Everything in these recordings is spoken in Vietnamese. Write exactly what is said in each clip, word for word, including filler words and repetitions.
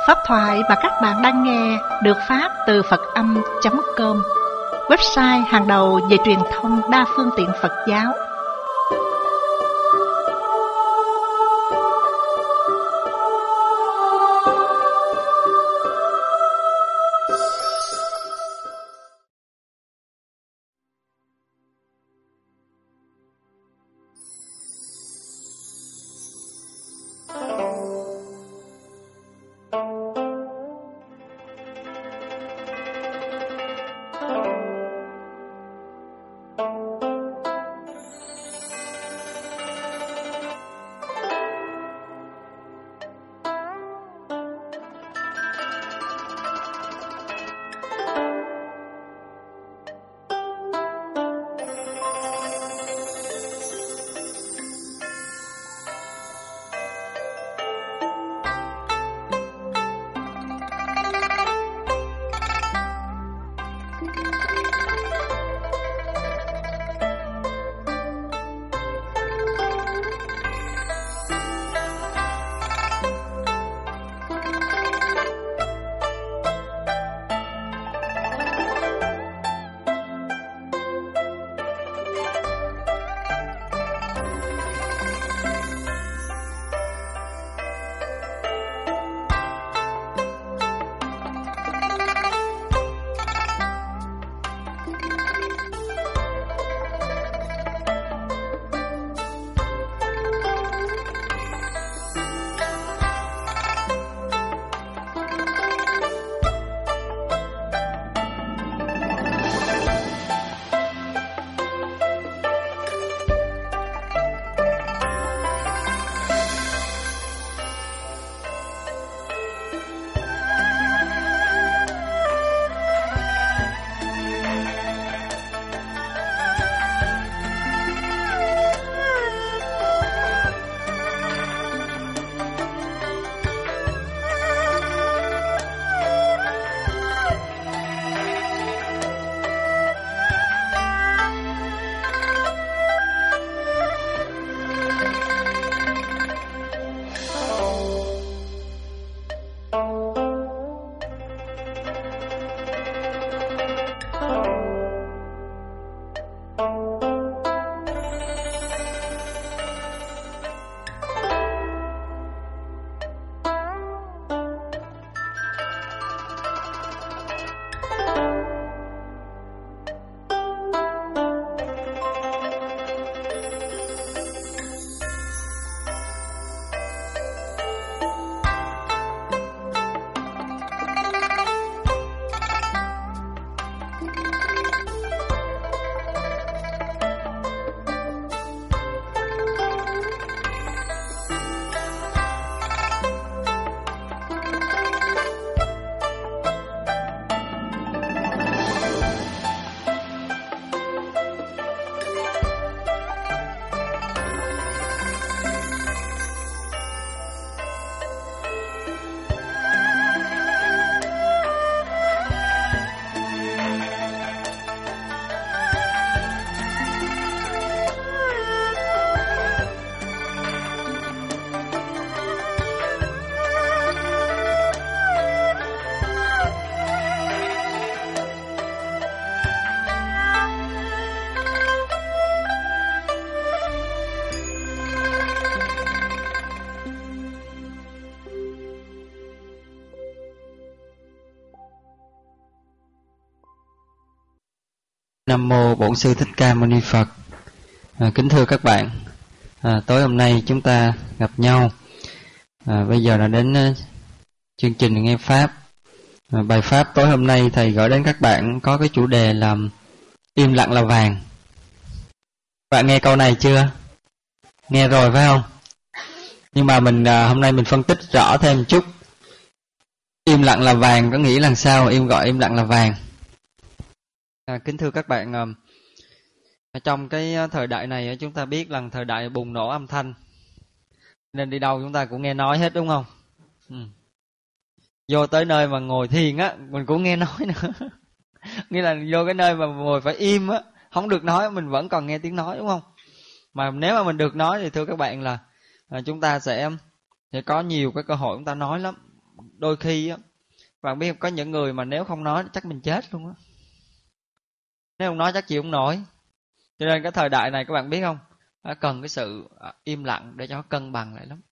Pháp thoại mà các bạn đang nghe được phát từ Phật Âm chấm com, website hàng đầu về truyền thông đa phương tiện Phật giáo. Nam mô Bổn Sư Thích Ca Mâu Ni Phật. À, kính thưa các bạn, à, tối hôm nay chúng ta gặp nhau. À, bây giờ là đến uh, chương trình nghe pháp. À, bài pháp tối hôm nay thầy gửi đến các bạn có cái chủ đề là im lặng là vàng. Bạn nghe câu này chưa? Nghe rồi phải không? Nhưng mà mình à, hôm nay mình phân tích rõ thêm một chút. Im lặng là vàng có nghĩa là sao? Im gọi im lặng là vàng. À, kính thưa các bạn, à, trong cái thời đại này chúng ta biết là thời đại bùng nổ âm thanh, nên đi đâu chúng ta cũng nghe nói hết, đúng không? Ừ. Vô tới nơi mà ngồi thiền á, mình cũng nghe nói nữa. Nghĩa là vô cái nơi mà ngồi phải im á, không được nói, mình vẫn còn nghe tiếng nói, đúng không? Mà nếu mà mình được nói thì thưa các bạn là à, chúng ta sẽ sẽ có nhiều cái cơ hội chúng ta nói lắm. đôi khi á, bạn biết có những người mà nếu không nói chắc mình chết luôn á. Nếu không nói chắc chịu không nổi. Cho nên cái thời đại này các bạn biết không, cần cái sự im lặng để cho nó cân bằng lại lắm.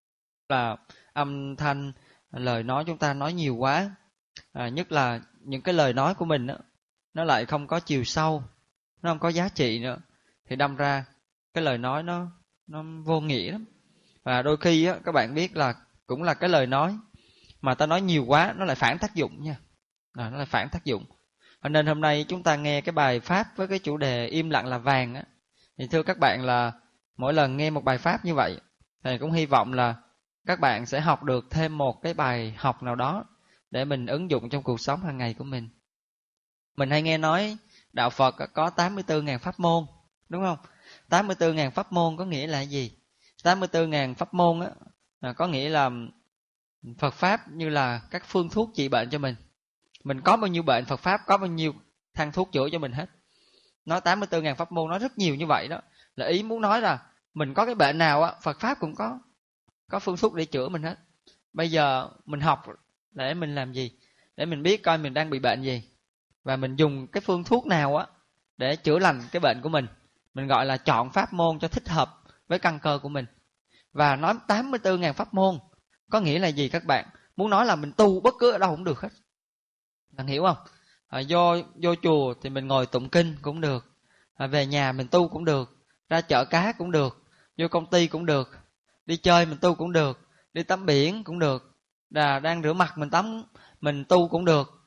Là âm thanh, lời nói chúng ta nói nhiều quá, à, nhất là những cái lời nói của mình á, nó lại không có chiều sâu, nó không có giá trị nữa, thì đâm ra cái lời nói nó nó vô nghĩa lắm. Và đôi khi á, các bạn biết là cũng là cái lời nói mà ta nói nhiều quá nó lại phản tác dụng nha, à, nó lại phản tác dụng. Cho nên hôm nay chúng ta nghe cái bài pháp với cái chủ đề im lặng là vàng á, thì thưa các bạn là mỗi lần nghe một bài pháp như vậy, thầy cũng hy vọng là các bạn sẽ học được thêm một cái bài học nào đó để mình ứng dụng trong cuộc sống hàng ngày của mình. Mình hay nghe nói đạo Phật có tám mươi tư nghìn pháp môn, đúng không? tám mươi tư nghìn pháp môn có nghĩa là gì? tám mươi tư nghìn pháp môn á, có nghĩa là Phật Pháp như là các phương thuốc trị bệnh cho mình. Mình có bao nhiêu bệnh, Phật Pháp có bao nhiêu thang thuốc chữa cho mình hết. Nói tám mươi tư nghìn pháp môn, nói rất nhiều như vậy đó. Là ý muốn nói là mình có cái bệnh nào á, Phật Pháp cũng có có phương thuốc để chữa mình hết. Bây giờ mình học để mình làm gì? Để mình biết coi mình đang bị bệnh gì, và mình dùng cái phương thuốc nào á để chữa lành cái bệnh của mình. Mình gọi là chọn pháp môn cho thích hợp với căn cơ của mình. Và nói tám mươi tư nghìn pháp môn có nghĩa là gì các bạn? Muốn nói là mình tu bất cứ ở đâu cũng được hết. Bạn hiểu không? À, vô, vô chùa thì mình ngồi tụng kinh cũng được, à, về nhà mình tu cũng được, ra chợ cá cũng được, vô công ty cũng được, đi chơi mình tu cũng được, đi tắm biển cũng được, là đang rửa mặt mình tắm mình tu cũng được.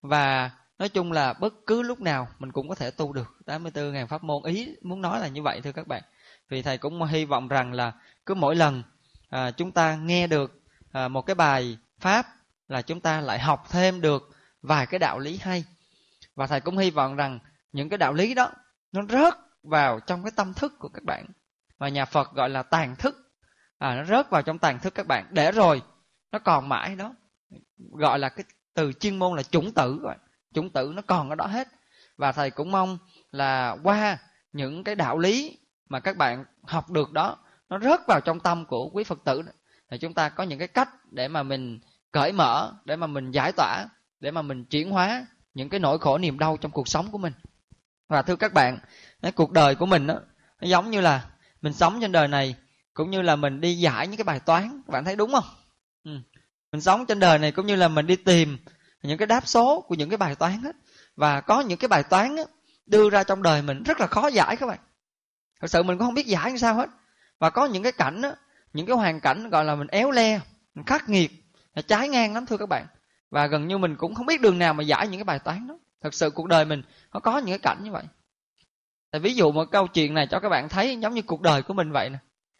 Và nói chung là bất cứ lúc nào mình cũng có thể tu được. Tám mươi tư nghìn pháp môn, ý muốn nói là như vậy thưa các bạn. Vì thầy cũng hy vọng rằng là cứ mỗi lần à, chúng ta nghe được à, một cái bài pháp là chúng ta lại học thêm được vài cái đạo lý hay. Và thầy cũng hy vọng rằng những cái đạo lý đó nó rớt vào trong cái tâm thức của các bạn, và nhà Phật gọi là tàng thức, à, nó rớt vào trong tàng thức các bạn, để rồi nó còn mãi đó. Gọi là cái từ chuyên môn là chủng tử rồi. Chủng tử nó còn ở đó hết. Và thầy cũng mong là qua những cái đạo lý mà các bạn học được đó, nó rớt vào trong tâm của quý Phật tử đó, thì chúng ta có những cái cách để mà mình cởi mở, để mà mình giải tỏa, để mà mình chuyển hóa những cái nỗi khổ niềm đau trong cuộc sống của mình. Và thưa các bạn, cái cuộc đời của mình đó, nó giống như là mình sống trên đời này cũng như là mình đi giải những cái bài toán. Các bạn thấy đúng không? Ừ. Mình sống trên đời này cũng như là mình đi tìm những cái đáp số của những cái bài toán hết. Và có những cái bài toán á, đưa ra trong đời mình rất là khó giải các bạn. Thật sự mình cũng không biết giải như sao hết. Và có những cái cảnh á, những cái hoàn cảnh gọi là mình éo le, mình khắc nghiệt, là trái ngang lắm thưa các bạn. Và gần như mình cũng không biết đường nào mà giải những cái bài toán đó. Thật sự cuộc đời mình nó có những cái cảnh như vậy. Tại ví dụ một câu chuyện này cho các bạn thấy giống như cuộc đời của mình vậy nè.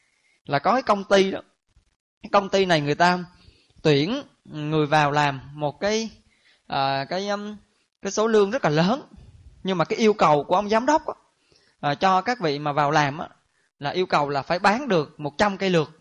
Là có cái công ty đó. Cái công ty này người ta tuyển người vào làm một cái à, cái um, cái số lương rất là lớn. Nhưng mà cái yêu cầu của ông giám đốc á, à, cho các vị mà vào làm á, là yêu cầu là phải bán được một trăm cây lược.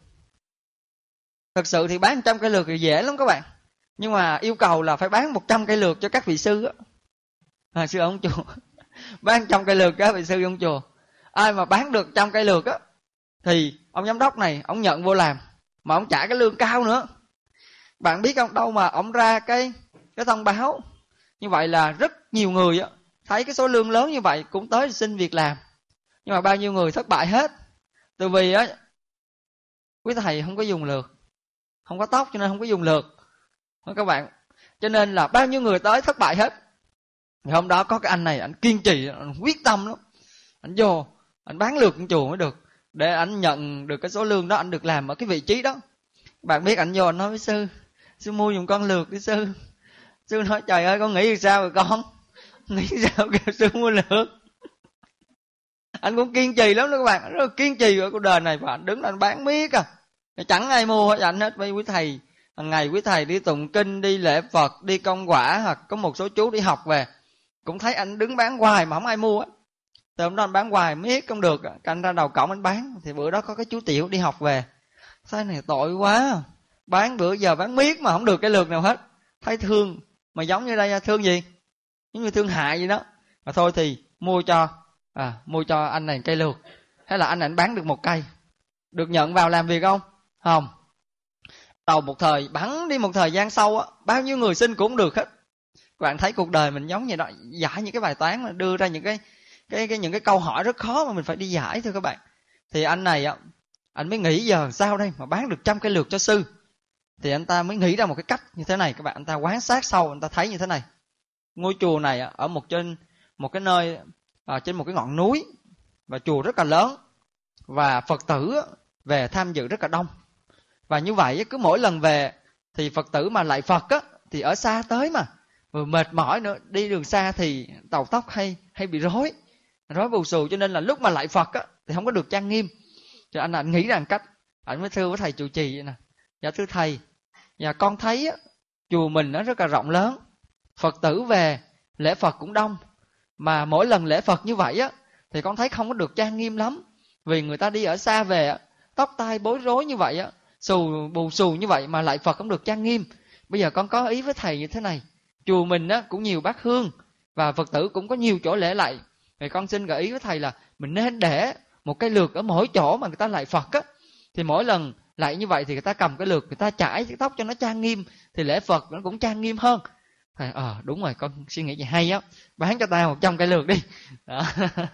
Thật sự thì bán một trăm cây lược thì dễ lắm các bạn. Nhưng mà yêu cầu là phải bán một trăm cây lược cho các vị sư á. À, sư ông chùa bán một trăm cây lược cho các vị sư ông chùa. Ai mà bán được một trăm cây lược á thì ông giám đốc này ông nhận vô làm, mà ông trả cái lương cao nữa. Bạn biết không, đâu mà ông ra cái cái thông báo như vậy là rất nhiều người á thấy cái số lương lớn như vậy cũng tới xin việc làm. Nhưng mà bao nhiêu người thất bại hết. Từ vì á quý thầy không có dùng lược, không có tóc cho nên không có dùng lược các bạn. Cho nên là bao nhiêu người tới thất bại hết. Thì hôm đó có cái anh này, anh kiên trì, anh quyết tâm lắm. Anh vô, anh bán lược trong chùa mới được, để anh nhận được cái số lương đó, anh được làm ở cái vị trí đó. Bạn biết anh vô, anh nói với sư, sư mua dùng con lược đi sư. Sư nói trời ơi con nghĩ sao rồi con, nghĩ sao kêu sư mua lược. Anh cũng kiên trì lắm đó các bạn, rất là kiên trì ở cuộc đời này. Và anh đứng anh bán miết à, chẳng ai mua hết anh hết. Với quý thầy, hàng ngày quý thầy đi tụng kinh, đi lễ Phật, đi công quả, hoặc có một số chú đi học về cũng thấy anh đứng bán hoài mà không ai mua á. Từ hôm đó anh bán hoài miết không được, anh ra đầu cổng anh bán. Thì bữa đó có cái chú Tiểu đi học về, sao này tội quá, bán bữa giờ bán miết mà không được cái lượt nào hết. Thấy thương, mà giống như đây thương gì, giống như thương hại vậy đó. Mà thôi thì mua cho à, mua cho anh này cây lược. Thế là anh này anh bán được một cây, được nhận vào làm việc không? Không. Tàu một thời bắn đi một thời gian sau á, bao nhiêu người xin cũng được hết. Các bạn thấy cuộc đời mình giống như đó, giải những cái bài toán là đưa ra những cái cái cái những cái câu hỏi rất khó mà mình phải đi giải thưa các bạn. Thì anh này á, anh mới nghĩ giờ sao đây mà bán được trăm cây lược cho sư. Thì anh ta mới nghĩ ra một cái cách như thế này các bạn. Anh ta quan sát sâu, anh ta thấy như thế này. Ngôi chùa này ở một trên một cái nơi à, trên một cái ngọn núi, và chùa rất là lớn, và Phật tử về tham dự rất là đông. Và như vậy cứ mỗi lần về thì Phật tử mà lại Phật á, thì ở xa tới mà, vừa mệt mỏi nữa, đi đường xa thì đầu tóc hay hay bị rối rối bù xù, cho nên là lúc mà lại Phật á thì không có được trang nghiêm. Cho anh anh nghĩ rằng cách, anh mới thưa với thầy trụ trì vậy nè: dạ thưa thầy, dạ con thấy á, chùa mình nó rất là rộng lớn, Phật tử về lễ Phật cũng đông, mà mỗi lần lễ Phật như vậy á thì con thấy không có được trang nghiêm lắm. Vì người ta đi ở xa về á, tóc tai bối rối như vậy á, xù bù xù như vậy mà lại Phật không được trang nghiêm. Bây giờ con có ý với thầy như thế này: chùa mình á cũng nhiều bát hương và Phật tử cũng có nhiều chỗ lễ lạy, thì con xin gợi ý với thầy là mình nên để một cái lược ở mỗi chỗ mà người ta lạy Phật á. Thì mỗi lần lạy như vậy thì người ta cầm cái lược, người ta chải cái tóc cho nó trang nghiêm, thì lễ Phật nó cũng trang nghiêm hơn. Thầy ờ à, đúng rồi, con suy nghĩ vậy hay á, bán cho tao một trăm cây lược đi. Đó.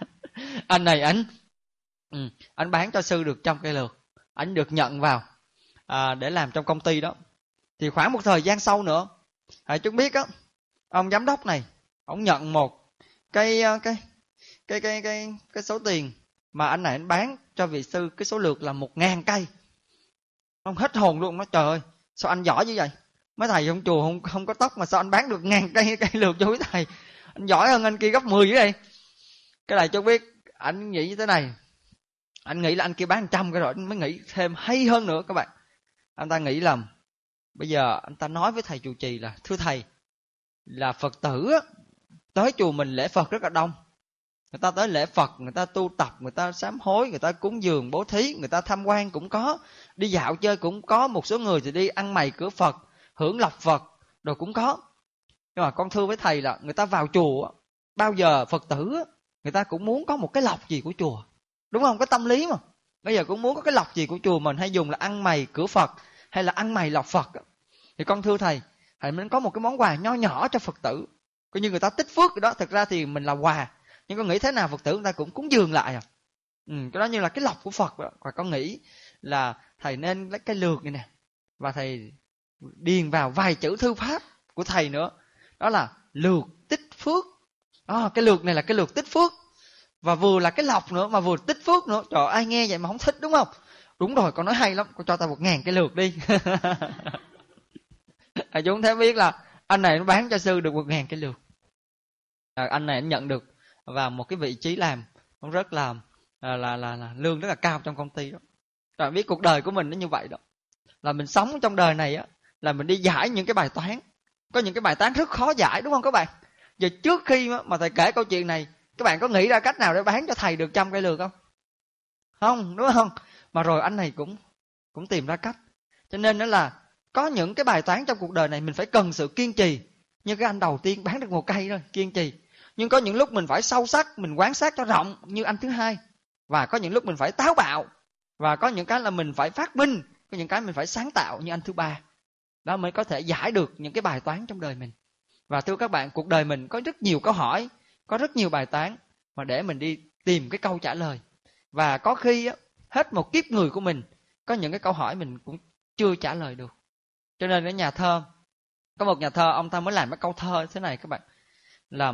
Anh này anh ừ, anh bán cho sư được trăm cây lược, anh được nhận vào à, để làm trong công ty đó. Thì khoảng một thời gian sau nữa, thầy chúng biết á, ông giám đốc này ông nhận một cái cái cái cái cái cái số tiền mà anh này anh bán cho vị sư, cái số lược là một ngàn cây. Ông hết hồn luôn, nói trời ơi sao anh giỏi như vậy, mấy thầy trong chùa không không có tóc mà sao anh bán được ngàn cây cây lược cho quý thầy, anh giỏi hơn anh kia gấp mười vậy. Cái này cho biết anh nghĩ như thế này, anh nghĩ là anh kia bán trăm cái rồi, anh mới nghĩ thêm hay hơn nữa các bạn. Anh ta nghĩ là bây giờ anh ta nói với thầy trụ trì là: thưa thầy, là Phật tử tới chùa mình lễ Phật rất là đông, người ta tới lễ Phật, người ta tu tập, người ta sám hối, người ta cúng dường bố thí, người ta tham quan cũng có, đi dạo chơi cũng có, một số người thì đi ăn mày cửa Phật, hưởng lộc Phật rồi cũng có. Nhưng mà con thưa với thầy là người ta vào chùa, bao giờ Phật tử người ta cũng muốn có một cái lộc gì của chùa, đúng không? Cái tâm lý mà bây giờ cũng muốn có cái lộc gì của chùa mình, hay dùng là ăn mày cửa Phật hay là ăn mày lộc Phật. Thì con thưa thầy, thầy nên có một cái món quà nho nhỏ cho Phật tử, coi như người ta tích phước đó. Thực ra thì mình là quà, nhưng con nghĩ thế nào Phật tử người ta cũng cúng dường lại à. Ừ, cái đó như là cái lộc của Phật đó. Và con nghĩ là thầy nên lấy cái lược này nè, và thầy điền vào vài chữ thư pháp của thầy nữa, đó là lược tích phước. À, cái lược này là cái lược tích phước, và vừa là cái lộc nữa mà vừa tích phước nữa. Trời, ai nghe vậy mà không thích, đúng không? Đúng rồi, con nói hay lắm, con cho tao một ngàn cái lược đi. À, chúng thấy biết là anh này nó bán cho sư được một ngàn cái lược. À, anh này anh nhận được vào một cái vị trí làm cũng rất là là, là là là lương rất là cao trong công ty đó. Rồi biết cuộc đời của mình nó như vậy đó, là mình sống trong đời này á, là mình đi giải những cái bài toán, có những cái bài toán rất khó giải, đúng không các bạn? Giờ trước khi mà thầy kể câu chuyện này, các bạn có nghĩ ra cách nào để bán cho thầy được trăm cây lược không? Không, đúng không? Mà rồi anh này cũng cũng tìm ra cách. Cho nên đó là có những cái bài toán trong cuộc đời này mình phải cần sự kiên trì. Như cái anh đầu tiên bán được một cây thôi, kiên trì. Nhưng có những lúc mình phải sâu sắc, mình quan sát cho rộng như anh thứ hai. Và có những lúc mình phải táo bạo. Và có những cái là mình phải phát minh, có những cái mình phải sáng tạo như anh thứ ba. Đó mới có thể giải được những cái bài toán trong đời mình. Và thưa các bạn, cuộc đời mình có rất nhiều câu hỏi, có rất nhiều bài toán mà để mình đi tìm cái câu trả lời. Và có khi á, hết một kiếp người của mình, có những cái câu hỏi mình cũng chưa trả lời được. Cho nên cái nhà thơ, có một nhà thơ, ông ta mới làm cái câu thơ thế này các bạn, là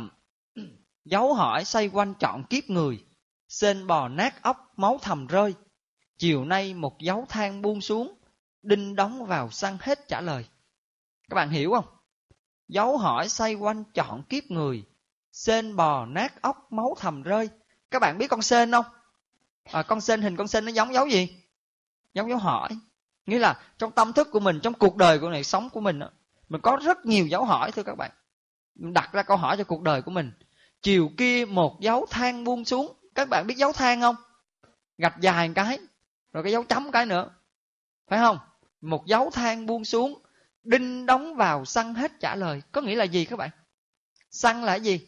dấu hỏi xoay quanh trọn kiếp người, sên bò nát óc máu thầm rơi, chiều nay một dấu than buông xuống, đinh đóng vào xăng hết trả lời. Các bạn hiểu không? Dấu hỏi xoay quanh trọn kiếp người, sên bò nát óc máu thầm rơi. Các bạn biết con sên không? À, con sên, hình con sên nó giống dấu gì? Giống dấu hỏi. Nghĩa là trong tâm thức của mình, trong cuộc đời của này, sống của mình, mình có rất nhiều dấu hỏi thưa các bạn. Mình đặt ra câu hỏi cho cuộc đời của mình. Chiều kia một dấu than buông xuống. Các bạn biết dấu than không? Gạch dài một cái, rồi cái dấu chấm cái nữa, phải không? Một dấu than buông xuống, đinh đóng vào xăng hết trả lời. Có nghĩa là gì các bạn? Xăng là cái gì?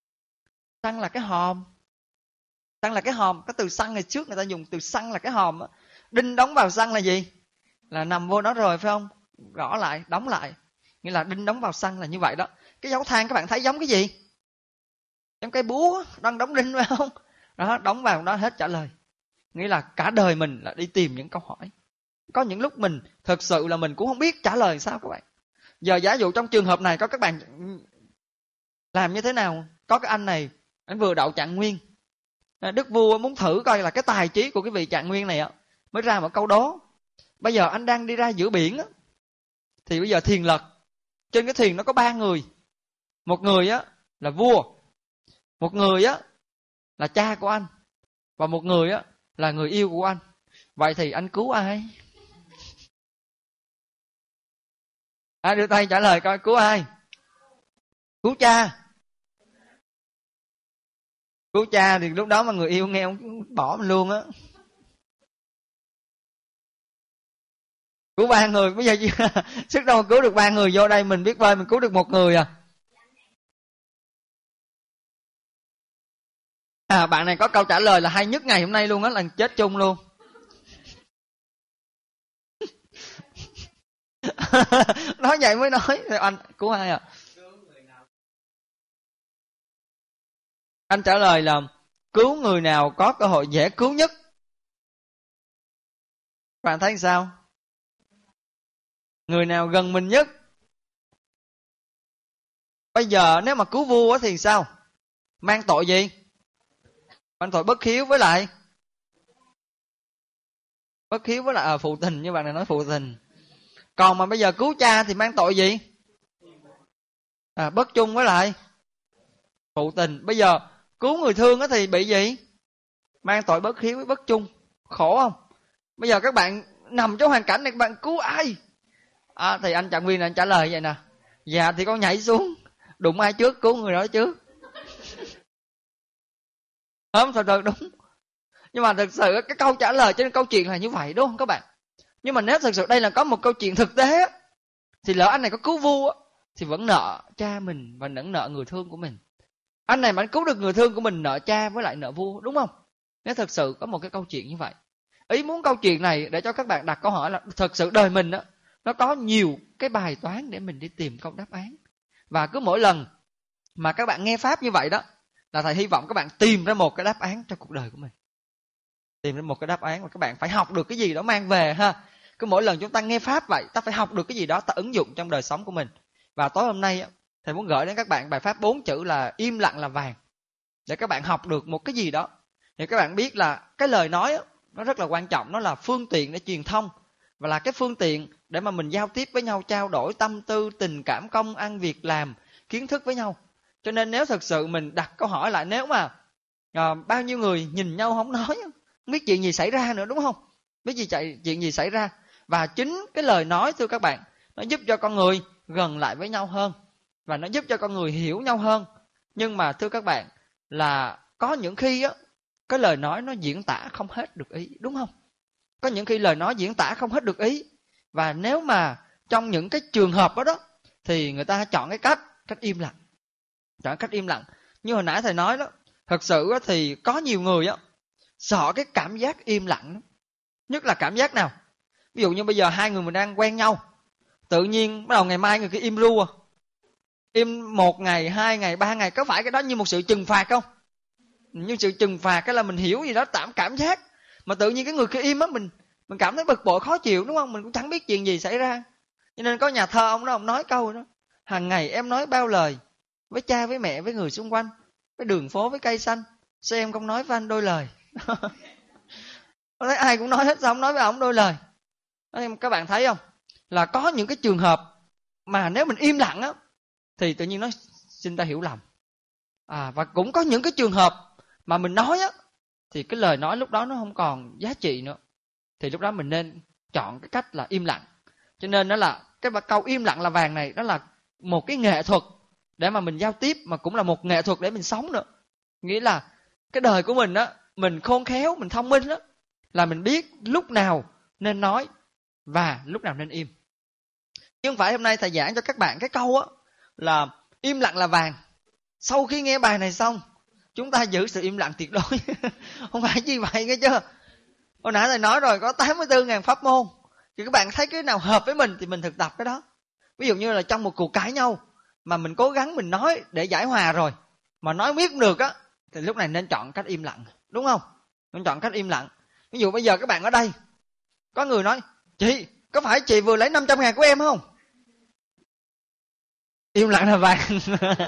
Xăng là cái hòm. Xăng là cái hòm. Cái từ xăng ngày trước người ta dùng từ xăng là cái hòm. Đinh đóng vào xăng là gì? Là nằm vô đó rồi, phải không? gõ lại, đóng lại. Nghĩa là đinh đóng vào xăng là như vậy đó. Cái dấu than các bạn thấy giống cái gì? Giống cái búa đang đóng đinh phải không? Đó, đóng vào đó hết trả lời. Nghĩa là cả đời mình là đi tìm những câu hỏi. Có những lúc mình thực sự là mình cũng không biết trả lời sao các bạn. Giờ giả dụ trong trường hợp này có các bạn làm như thế nào? Có cái anh này, anh vừa đậu trạng nguyên. Đức vua muốn thử coi là cái tài trí của cái vị trạng nguyên này mới ra một câu đố. Bây giờ anh đang đi ra giữa biển á, thì bây giờ thuyền lật. Trên cái thuyền nó có ba người. Một người á là vua, một người á là cha của anh, và một người á là người yêu của anh. Vậy thì anh cứu ai? Ai đưa tay trả lời coi, cứu ai? Cứu cha. Cứu cha thì lúc đó mà người yêu nghe ông bỏ mình luôn á. Cứu ba người, bây giờ sức đâu mà cứu được ba người, vô đây mình biết bơi mình cứu được một người à. À, bạn này có câu trả lời là hay nhất ngày hôm nay luôn á, là chết chung luôn. Nói vậy mới nói. Anh cứu ai à? Anh trả lời là cứu người nào có cơ hội dễ cứu nhất. Bạn thấy sao? Người nào gần mình nhất. Bây giờ nếu mà cứu vua thì sao? Mang tội gì? Mang tội bất hiếu với lại Bất hiếu với lại à, phụ tình, như bạn này nói phụ tình. Còn mà bây giờ cứu cha thì mang tội gì? À, bất chung với lại phụ tình. Bây giờ cứu người thương thì bị gì? Mang tội bất hiếu với bất chung. Khổ không? Bây giờ các bạn nằm trong hoàn cảnh này, các bạn cứu ai? À, thì anh trạng nguyên này anh trả lời vậy nè. Dạ thì con nhảy xuống, đụng ai trước cứu người đó trước. Không, thật thật đúng. Nhưng mà thực sự cái câu trả lời trên câu chuyện là như vậy đúng không các bạn? Nhưng mà nếu thực sự đây là có một câu chuyện thực tế, thì lỡ anh này có cứu vua thì vẫn nợ cha mình và vẫn nợ người thương của mình. Anh này mà anh cứu được người thương của mình, nợ cha với lại nợ vua, đúng không? Nếu thực sự có một cái câu chuyện như vậy. Ý muốn câu chuyện này để cho các bạn đặt câu hỏi là thực sự đời mình đó, nó có nhiều cái bài toán để mình đi tìm câu đáp án. Và cứ mỗi lần mà các bạn nghe Pháp như vậy đó, là thầy hy vọng các bạn tìm ra một cái đáp án cho cuộc đời của mình. Tìm ra một cái đáp án mà các bạn phải học được cái gì đó mang về ha. Cứ mỗi lần chúng ta nghe Pháp vậy, ta phải học được cái gì đó, ta ứng dụng trong đời sống của mình. Và tối hôm nay thầy muốn gửi đến các bạn bài Pháp bốn chữ là im lặng là vàng. Để các bạn học được một cái gì đó. Để các bạn biết là cái lời nói nó rất là quan trọng, nó là phương tiện để truyền thông. Và là cái phương tiện để mà mình giao tiếp với nhau, trao đổi tâm tư, tình cảm, công ăn, việc làm, kiến thức với nhau. Cho nên nếu thật sự mình đặt câu hỏi lại, nếu mà à, bao nhiêu người nhìn nhau không nói, không biết chuyện gì xảy ra nữa, đúng không? Biết gì chạy, chuyện gì xảy ra. Và chính cái lời nói thưa các bạn, nó giúp cho con người gần lại với nhau hơn. Và nó giúp cho con người hiểu nhau hơn. Nhưng mà thưa các bạn, là có những khi á, cái lời nói nó diễn tả không hết được ý, đúng không? Có những khi lời nói diễn tả không hết được ý. Và nếu mà trong những cái trường hợp đó đó, thì người ta chọn cái cách cách im lặng. Chọn cách im lặng. Như hồi nãy thầy nói đó, thật sự thì có nhiều người á sợ cái cảm giác im lặng đó. Nhất là cảm giác nào? Ví dụ như bây giờ hai người mình đang quen nhau, tự nhiên bắt đầu ngày mai người kia im ru à. Im một ngày, hai ngày, ba ngày, có phải cái đó như một sự trừng phạt không? Như sự trừng phạt cái là mình hiểu gì đó, tạm cảm giác. Mà tự nhiên cái người kia im á, mình mình cảm thấy bực bội khó chịu, đúng không? Mình cũng chẳng biết chuyện gì xảy ra. Cho nên có nhà thơ ông đó, ông nói câu đó: hàng ngày em nói bao lời, với cha, với mẹ, với người xung quanh, với đường phố, với cây xanh, sao em không nói với anh đôi lời? Thấy ai cũng nói hết, sao không nói với ông đôi lời? Các bạn thấy không? Là có những cái trường hợp mà nếu mình im lặng á, thì tự nhiên nó xin ta hiểu lầm. À, và cũng có những cái trường hợp mà mình nói á, thì cái lời nói lúc đó nó không còn giá trị nữa. Thì lúc đó mình nên chọn cái cách là im lặng. Cho nên đó là cái câu im lặng là vàng này, đó là một cái nghệ thuật để mà mình giao tiếp, mà cũng là một nghệ thuật để mình sống nữa. Nghĩa là cái đời của mình á, mình khôn khéo, mình thông minh á, là mình biết lúc nào nên nói và lúc nào nên im. Nhưng phải hôm nay thầy giảng cho các bạn cái câu á là im lặng là vàng. Sau khi nghe bài này xong, chúng ta giữ sự im lặng tuyệt đối. Không phải như vậy nghe chưa? Hồi nãy thầy nói rồi, có tám mươi tư nghìn pháp môn. Thì các bạn thấy cái nào hợp với mình thì mình thực tập cái đó. Ví dụ như là trong một cuộc cãi nhau mà mình cố gắng mình nói để giải hòa rồi, mà nói miết không được á, thì lúc này nên chọn cách im lặng, đúng không? Nên chọn cách im lặng. Ví dụ bây giờ các bạn ở đây, có người nói, chị, có phải chị vừa lấy năm trăm ngàn của em không? Im lặng là vàng.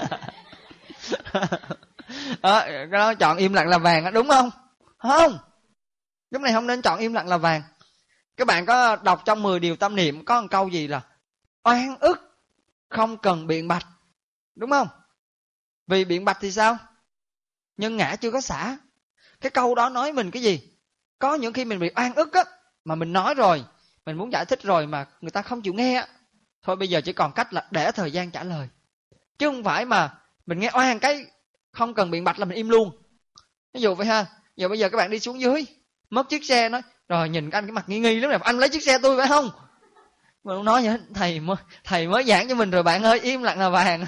Đó, cái đó chọn im lặng là vàng, đúng không? Không. Lúc này không nên chọn im lặng là vàng. Các bạn có đọc trong mười điều tâm niệm có một câu gì là oan ức không cần biện bạch, đúng không? Vì biện bạch thì sao? Nhân ngã chưa có xả. Cái câu đó nói mình cái gì? Có những khi mình bị oan ức á, mà mình nói rồi, mình muốn giải thích rồi mà người ta không chịu nghe á, thôi bây giờ chỉ còn cách là để thời gian trả lời. Chứ không phải mà mình nghe oan cái không cần biện bạch là mình im luôn. Ví dụ vậy ha, giờ bây giờ các bạn đi xuống dưới, mất chiếc xe, nói rồi nhìn anh cái mặt nghi nghi lắm, anh lấy chiếc xe tôi phải không? Mà không nói vậy, thầy mới, thầy mới giảng cho mình rồi bạn ơi, im lặng là vàng.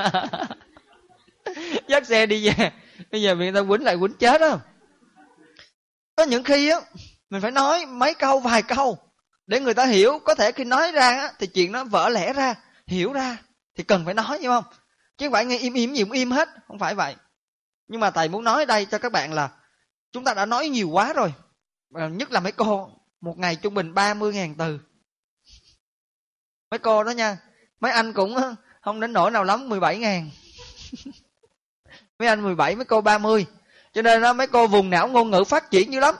Dắt xe đi về, bây giờ người ta quýnh lại quýnh chết á. Có những khi á, mình phải nói mấy câu, vài câu để người ta hiểu. Có thể khi nói ra á, thì chuyện nó vỡ lẽ ra, hiểu ra thì cần phải nói, hiểu không? Chứ không phải nghe im im gì cũng im hết, không phải vậy. Nhưng mà thầy muốn nói ở đây cho các bạn là chúng ta đã nói nhiều quá rồi. Nhất là mấy cô, một ngày trung bình ba mươi ngàn từ. Mấy cô đó nha, mấy anh cũng không đến nỗi nào lắm, mười bảy ngàn. Mấy anh mười bảy, mấy cô ba mươi. Cho nên đó, mấy cô vùng não ngôn ngữ phát triển dữ lắm.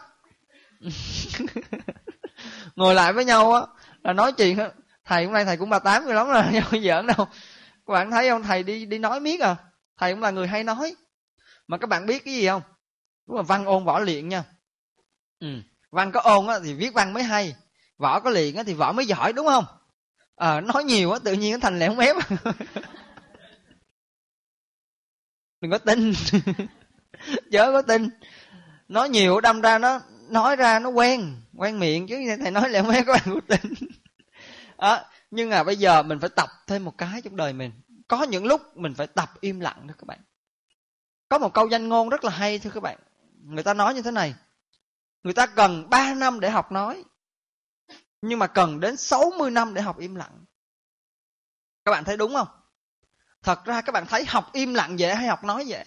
Ngồi lại với nhau á, là nói chuyện. Thầy hôm nay thầy cũng ba tám rồi lắm rồi, không giỡn đâu. Các bạn thấy không, thầy đi đi nói miết à. Thầy cũng là người hay nói. Mà các bạn biết cái gì không? Đúng là văn ôn võ luyện nha. Ừ. Văn có ôn á, thì viết văn mới hay. Võ có luyện á, thì võ mới giỏi, đúng không? À, nói nhiều á, tự nhiên nó thành lẻo mép. Đừng có tin. Chớ có tin. Nói nhiều đâm ra nó nói ra nó quen, quen miệng, chứ thầy nói lẻo mép các bạn có tin. À, nhưng mà bây giờ mình phải tập thêm một cái trong đời mình. Có những lúc mình phải tập im lặng đó các bạn. Có một câu danh ngôn rất là hay thưa các bạn. Người ta nói như thế này. Người ta cần ba năm để học nói, nhưng mà cần đến sáu mươi năm để học im lặng. Các bạn thấy đúng không? Thật ra các bạn thấy học im lặng dễ hay học nói dễ?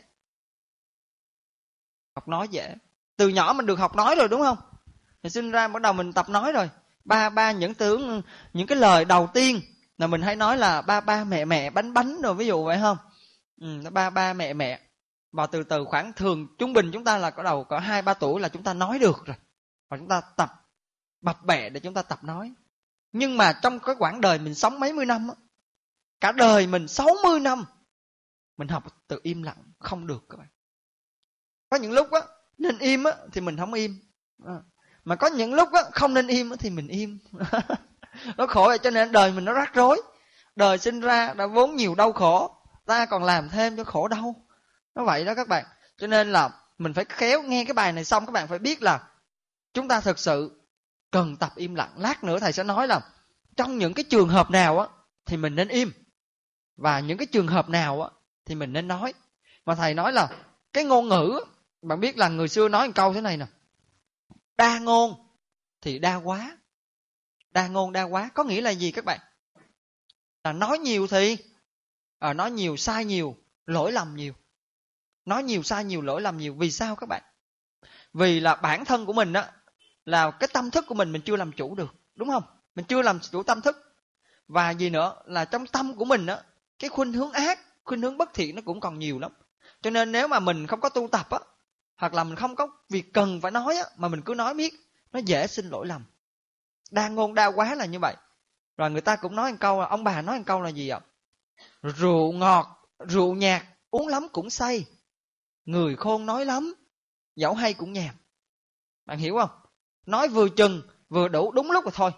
Học nói dễ. Từ nhỏ mình được học nói rồi đúng không? Thì sinh ra bắt đầu mình tập nói rồi. Ba ba những tướng, những cái lời đầu tiên là mình hay nói là ba ba mẹ mẹ bánh bánh rồi, ví dụ vậy không? Ừ, ba ba mẹ mẹ. Và từ từ khoảng thường trung bình chúng ta là có đầu có hai ba tuổi là chúng ta nói được rồi. Và chúng ta tập bập bẹ để chúng ta tập nói. Nhưng mà trong cái quãng đời mình sống mấy mươi năm á, cả đời mình sáu mươi năm mình học từ im lặng không được các bạn. Có những lúc á nên im á thì mình không im. À, mà có những lúc á không nên im á thì mình im. Nó khổ vậy, cho nên đời mình nó rắc rối. Đời sinh ra đã vốn nhiều đau khổ, ta còn làm thêm cho khổ đau. Nó vậy đó các bạn. Cho nên là mình phải khéo, nghe cái bài này xong các bạn phải biết là chúng ta thực sự cần tập im lặng. Lát nữa thầy sẽ nói là trong những cái trường hợp nào á thì mình nên im, và những cái trường hợp nào á thì mình nên nói. Mà thầy nói là cái ngôn ngữ, bạn biết là người xưa nói một câu thế này nè: đa ngôn thì đa quá. Đa ngôn đa quá có nghĩa là gì các bạn? Là nói nhiều thì à, nói nhiều sai nhiều, lỗi lầm nhiều. Nói nhiều sai nhiều, lỗi lầm nhiều. Vì sao các bạn? Vì là bản thân của mình á, là cái tâm thức của mình mình chưa làm chủ được, đúng không? Mình chưa làm chủ tâm thức. Và gì nữa là trong tâm của mình á, cái khuynh hướng ác, khuynh hướng bất thiện nó cũng còn nhiều lắm. Cho nên nếu mà mình không có tu tập á, hoặc là mình không có việc cần phải nói á, mà mình cứ nói biết, nó dễ sinh lỗi lầm. Đa ngôn đa quá là như vậy. Rồi người ta cũng nói một câu là, ông bà nói một câu là gì ạ? Rượu ngọt, rượu nhạt, uống lắm cũng say. Người khôn nói lắm, dẫu hay cũng nhàm. Bạn hiểu không? Nói vừa chừng, vừa đủ, đúng lúc rồi thôi.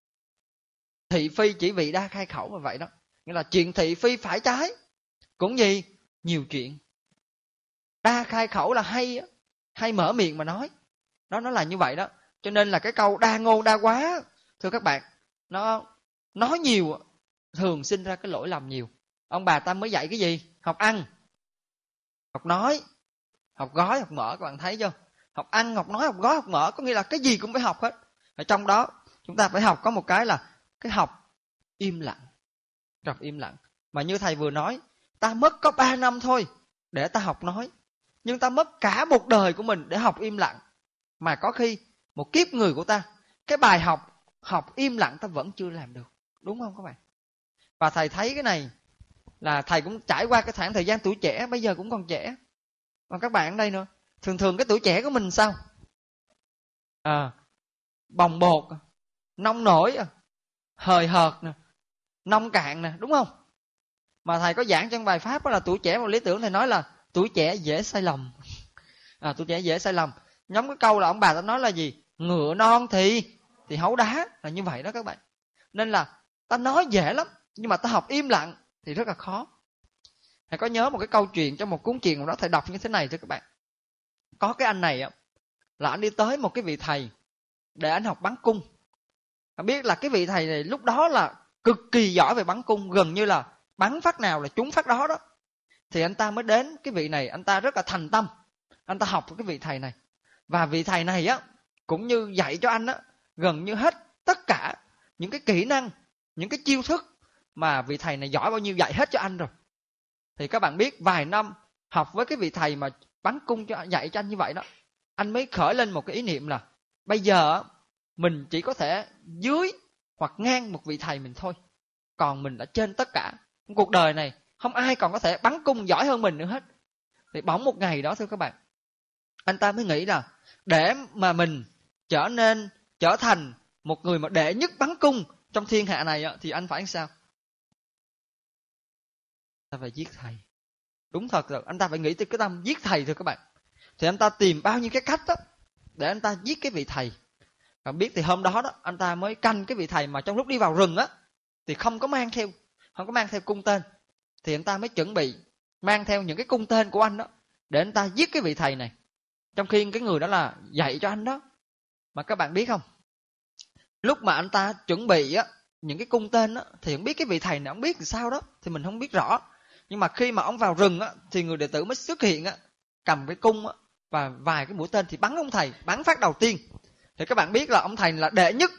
Thị phi chỉ vì đa khai khẩu mà vậy đó. Nghĩa là chuyện thị phi phải trái, cũng gì? Nhiều chuyện. Đa khai khẩu là hay, hay mở miệng mà nói. Đó, nó là như vậy đó. Cho nên là cái câu đa ngôn đa quá, thưa các bạn, nó nói nhiều thường sinh ra cái lỗi lầm nhiều. Ông bà ta mới dạy cái gì? Học ăn, học nói, học gói, học mở. Các bạn thấy chưa? Học ăn, học nói, học gói, học mở. Có nghĩa là cái gì cũng phải học hết. Ở trong đó Chúng ta phải học có một cái là cái học im lặng. Học im lặng. Mà như thầy vừa nói, ta mất có ba năm thôi để ta học nói. Nhưng ta mất cả một đời của mình để học im lặng. Mà có khi một kiếp người của ta, cái bài học, học im lặng ta vẫn chưa làm được. Đúng không các bạn? Và thầy thấy cái này là thầy cũng trải qua cái khoảng thời gian tuổi trẻ, bây giờ cũng còn trẻ. Còn các bạn ở đây nữa, thường thường cái tuổi trẻ của mình sao? À, bồng bột, nông nổi, hời hợt, nông cạn nè, đúng không? Mà thầy có giảng trong bài pháp đó là tuổi trẻ và lý tưởng, thầy nói là tuổi trẻ dễ sai lầm. À, tuổi trẻ dễ sai lầm. Nhóm cái câu là ông bà ta nói là gì? Ngựa non thì thì hấu đá, là như vậy đó các bạn. Nên là ta nói dễ lắm, nhưng mà ta học im lặng thì rất là khó. Thầy có nhớ một cái câu chuyện trong một cuốn truyện nào đó thầy đọc như thế này thưa các bạn. Có cái anh này là anh đi tới một cái vị thầy để anh học bắn cung. Bạn biết là cái vị thầy này lúc đó là cực kỳ giỏi về bắn cung, gần như là bắn phát nào là trúng phát đó đó. Thì anh ta mới đến cái vị này, anh ta rất là thành tâm, anh ta học với cái vị thầy này. Và vị thầy này á cũng như dạy cho anh á gần như hết tất cả những cái kỹ năng, những cái chiêu thức mà vị thầy này giỏi bao nhiêu dạy hết cho anh rồi. Thì các bạn biết vài năm học với cái vị thầy mà bắn cung cho dạy cho anh như vậy đó, anh mới khởi lên một cái ý niệm là bây giờ mình chỉ có thể dưới hoặc ngang một vị thầy mình thôi, còn mình đã trên tất cả. Cuộc đời này không ai còn có thể bắn cung giỏi hơn mình nữa hết. Thì bỗng một ngày đó thưa các bạn, anh ta mới nghĩ là để mà mình trở nên trở thành một người mà đệ nhất bắn cung trong thiên hạ này thì anh phải làm sao? Ta phải giết thầy. Đúng thật rồi, anh ta phải nghĩ tới cái tâm giết thầy thưa các bạn. Thì anh ta tìm bao nhiêu cái cách đó để anh ta giết cái vị thầy. Và biết thì hôm đó đó anh ta mới canh cái vị thầy mà trong lúc đi vào rừng á thì không có mang theo không có mang theo cung tên. Thì anh ta mới chuẩn bị mang theo những cái cung tên của anh đó để anh ta giết cái vị thầy này. Trong khi cái người đó là dạy cho anh đó. Mà các bạn biết không, lúc mà anh ta chuẩn bị á những cái cung tên á thì không biết cái vị thầy này ông biết làm sao đó, thì mình không biết rõ. Nhưng mà khi mà ông vào rừng á thì người đệ tử mới xuất hiện á, cầm cái cung á và vài cái mũi tên thì bắn ông thầy, bắn phát đầu tiên. Thì các bạn biết là ông thầy là đệ nhất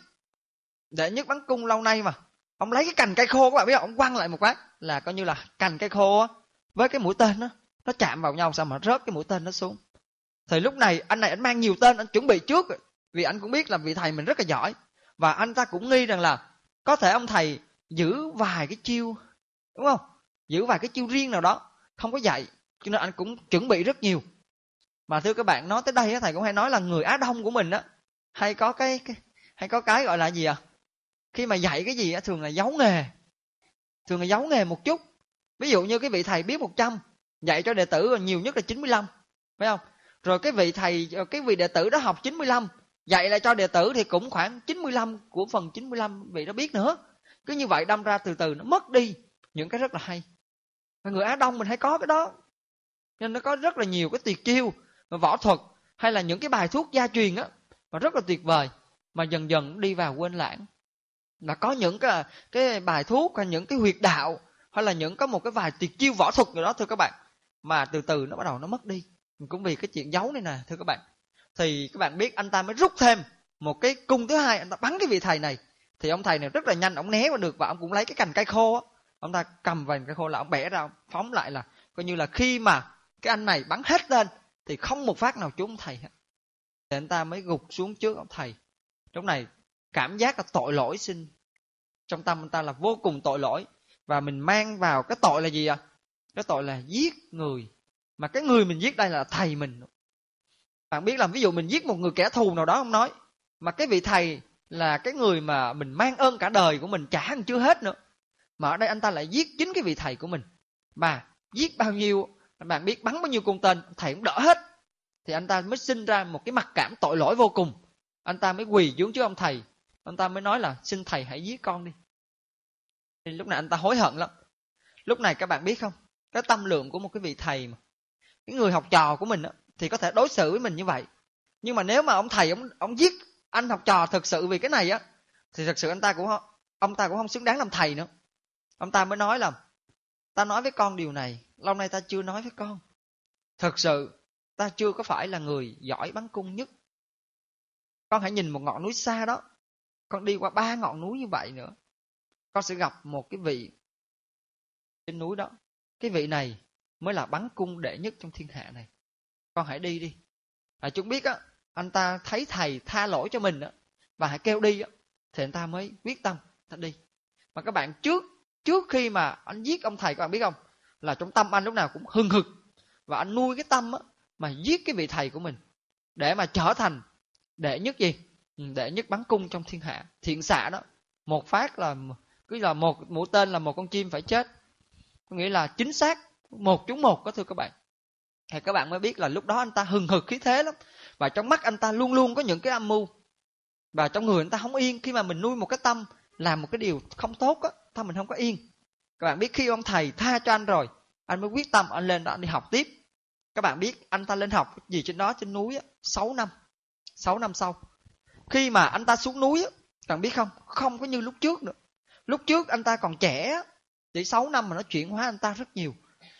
đệ nhất bắn cung lâu nay mà. Ông lấy cái cành cây khô, các bạn biết không? Ông quăng lại một phát là coi như là cành cây khô á với cái mũi tên đó nó chạm vào nhau, sao mà rớt cái mũi tên nó xuống. Thì lúc này anh này anh mang nhiều tên, anh chuẩn bị trước vì anh cũng biết là vị thầy mình rất là giỏi. Và anh ta cũng nghi rằng là có thể ông thầy giữ vài cái chiêu, đúng không? Giữ vài cái chiêu riêng nào đó, không có dạy, cho nên anh cũng chuẩn bị rất nhiều. Mà thưa các bạn, nói tới đây thầy cũng hay nói là người Á Đông của mình á hay có cái, cái hay có cái gọi là gì à? Khi mà dạy cái gì á thường là giấu nghề. Thường là giấu nghề một chút. Ví dụ như cái vị thầy biết một trăm, dạy cho đệ tử nhiều nhất là chín mươi lăm, phải không? Rồi cái vị thầy cái vị đệ tử đó học chín mươi lăm, dạy lại cho đệ tử thì cũng khoảng chín mươi lăm của phần chín mươi lăm vị đó biết nữa. Cứ như vậy đâm ra từ từ nó mất đi những cái rất là hay. Người Á Đông mình hay có cái đó. Nên nó có rất là nhiều cái tuyệt chiêu, võ thuật hay là những cái bài thuốc gia truyền á mà rất là tuyệt vời, mà dần dần đi vào quên lãng. Là có những cái cái bài thuốc hay những cái huyệt đạo hay là những có một cái vài tuyệt chiêu võ thuật rồi đó thưa các bạn, mà từ từ nó bắt đầu nó mất đi. Cũng vì cái chuyện giấu này nè thưa các bạn. Thì các bạn biết anh ta mới rút thêm một cái cung thứ hai, anh ta bắn cái vị thầy này. Thì ông thầy này rất là nhanh, ông né vào được và ông cũng lấy cái cành cây khô á, ông ta cầm vào cây khô là ông bẻ ra, ông phóng lại, là coi như là khi mà cái anh này bắn hết lên thì không một phát nào trúng thầy hết. Thì anh ta mới gục xuống trước ông thầy. Lúc này cảm giác là tội lỗi sinh trong tâm anh ta, là vô cùng tội lỗi. Và mình mang vào cái tội là gì ạ? À? Cái tội là giết người. Mà cái người mình giết đây là thầy mình. Bạn biết là ví dụ mình giết một người kẻ thù nào đó không nói, mà cái vị thầy là cái người mà mình mang ơn cả đời của mình trả ăn chưa hết nữa. Mà ở đây anh ta lại giết chính cái vị thầy của mình. Mà giết bao nhiêu, bạn biết bắn bao nhiêu cung tên, thầy cũng đỡ hết. Thì anh ta mới sinh ra một cái mặc cảm tội lỗi vô cùng. Anh ta mới quỳ xuống trước ông thầy. Anh ta mới nói là xin thầy hãy giết con đi. Thì lúc này anh ta hối hận lắm. Lúc này các bạn biết không, cái tâm lượng của một cái vị thầy mà, cái người học trò của mình á, thì có thể đối xử với mình như vậy. Nhưng mà nếu mà ông thầy ông, ông giết anh học trò thực sự vì cái này á, thì thực sự anh ta cũng ông ta cũng không xứng đáng làm thầy nữa. Ông ta mới nói là ta nói với con điều này, lâu nay ta chưa nói với con. Thực sự ta chưa có phải là người giỏi bắn cung nhất. Con hãy nhìn một ngọn núi xa đó, con đi qua ba ngọn núi như vậy nữa, con sẽ gặp một cái vị trên núi đó. Cái vị này mới là bắn cung đệ nhất trong thiên hạ này. Con hãy đi đi. À, chúng biết á, anh ta thấy thầy tha lỗi cho mình á, và hãy kêu đi á, thì anh ta mới quyết tâm ta đi. Mà các bạn, trước trước khi mà anh giết ông thầy, các bạn biết không, là trong tâm anh lúc nào cũng hừng hực, và anh nuôi cái tâm á mà giết cái vị thầy của mình để mà trở thành đệ nhất gì? Đệ nhất bắn cung trong thiên hạ, thiện xạ đó. Một phát là cứ là một mũi tên là một con chim phải chết, có nghĩa là chính xác một trúng một đó thưa các bạn. Thì các bạn mới biết là lúc đó anh ta hừng hực khí thế lắm, và trong mắt anh ta luôn luôn có những cái âm mưu, và trong người anh ta không yên. Khi mà mình nuôi một cái tâm làm một cái điều không tốt á, tâm mình không có yên. Các bạn biết khi ông thầy tha cho anh rồi, anh mới quyết tâm anh lên đó anh đi học tiếp. Các bạn biết anh ta lên học gì trên đó, trên núi á, sáu năm. sáu năm sau, khi mà anh ta xuống núi á, các bạn biết không, không có như lúc trước nữa. Lúc trước anh ta còn trẻ á, chỉ sáu năm mà nó chuyển hóa anh ta rất nhiều.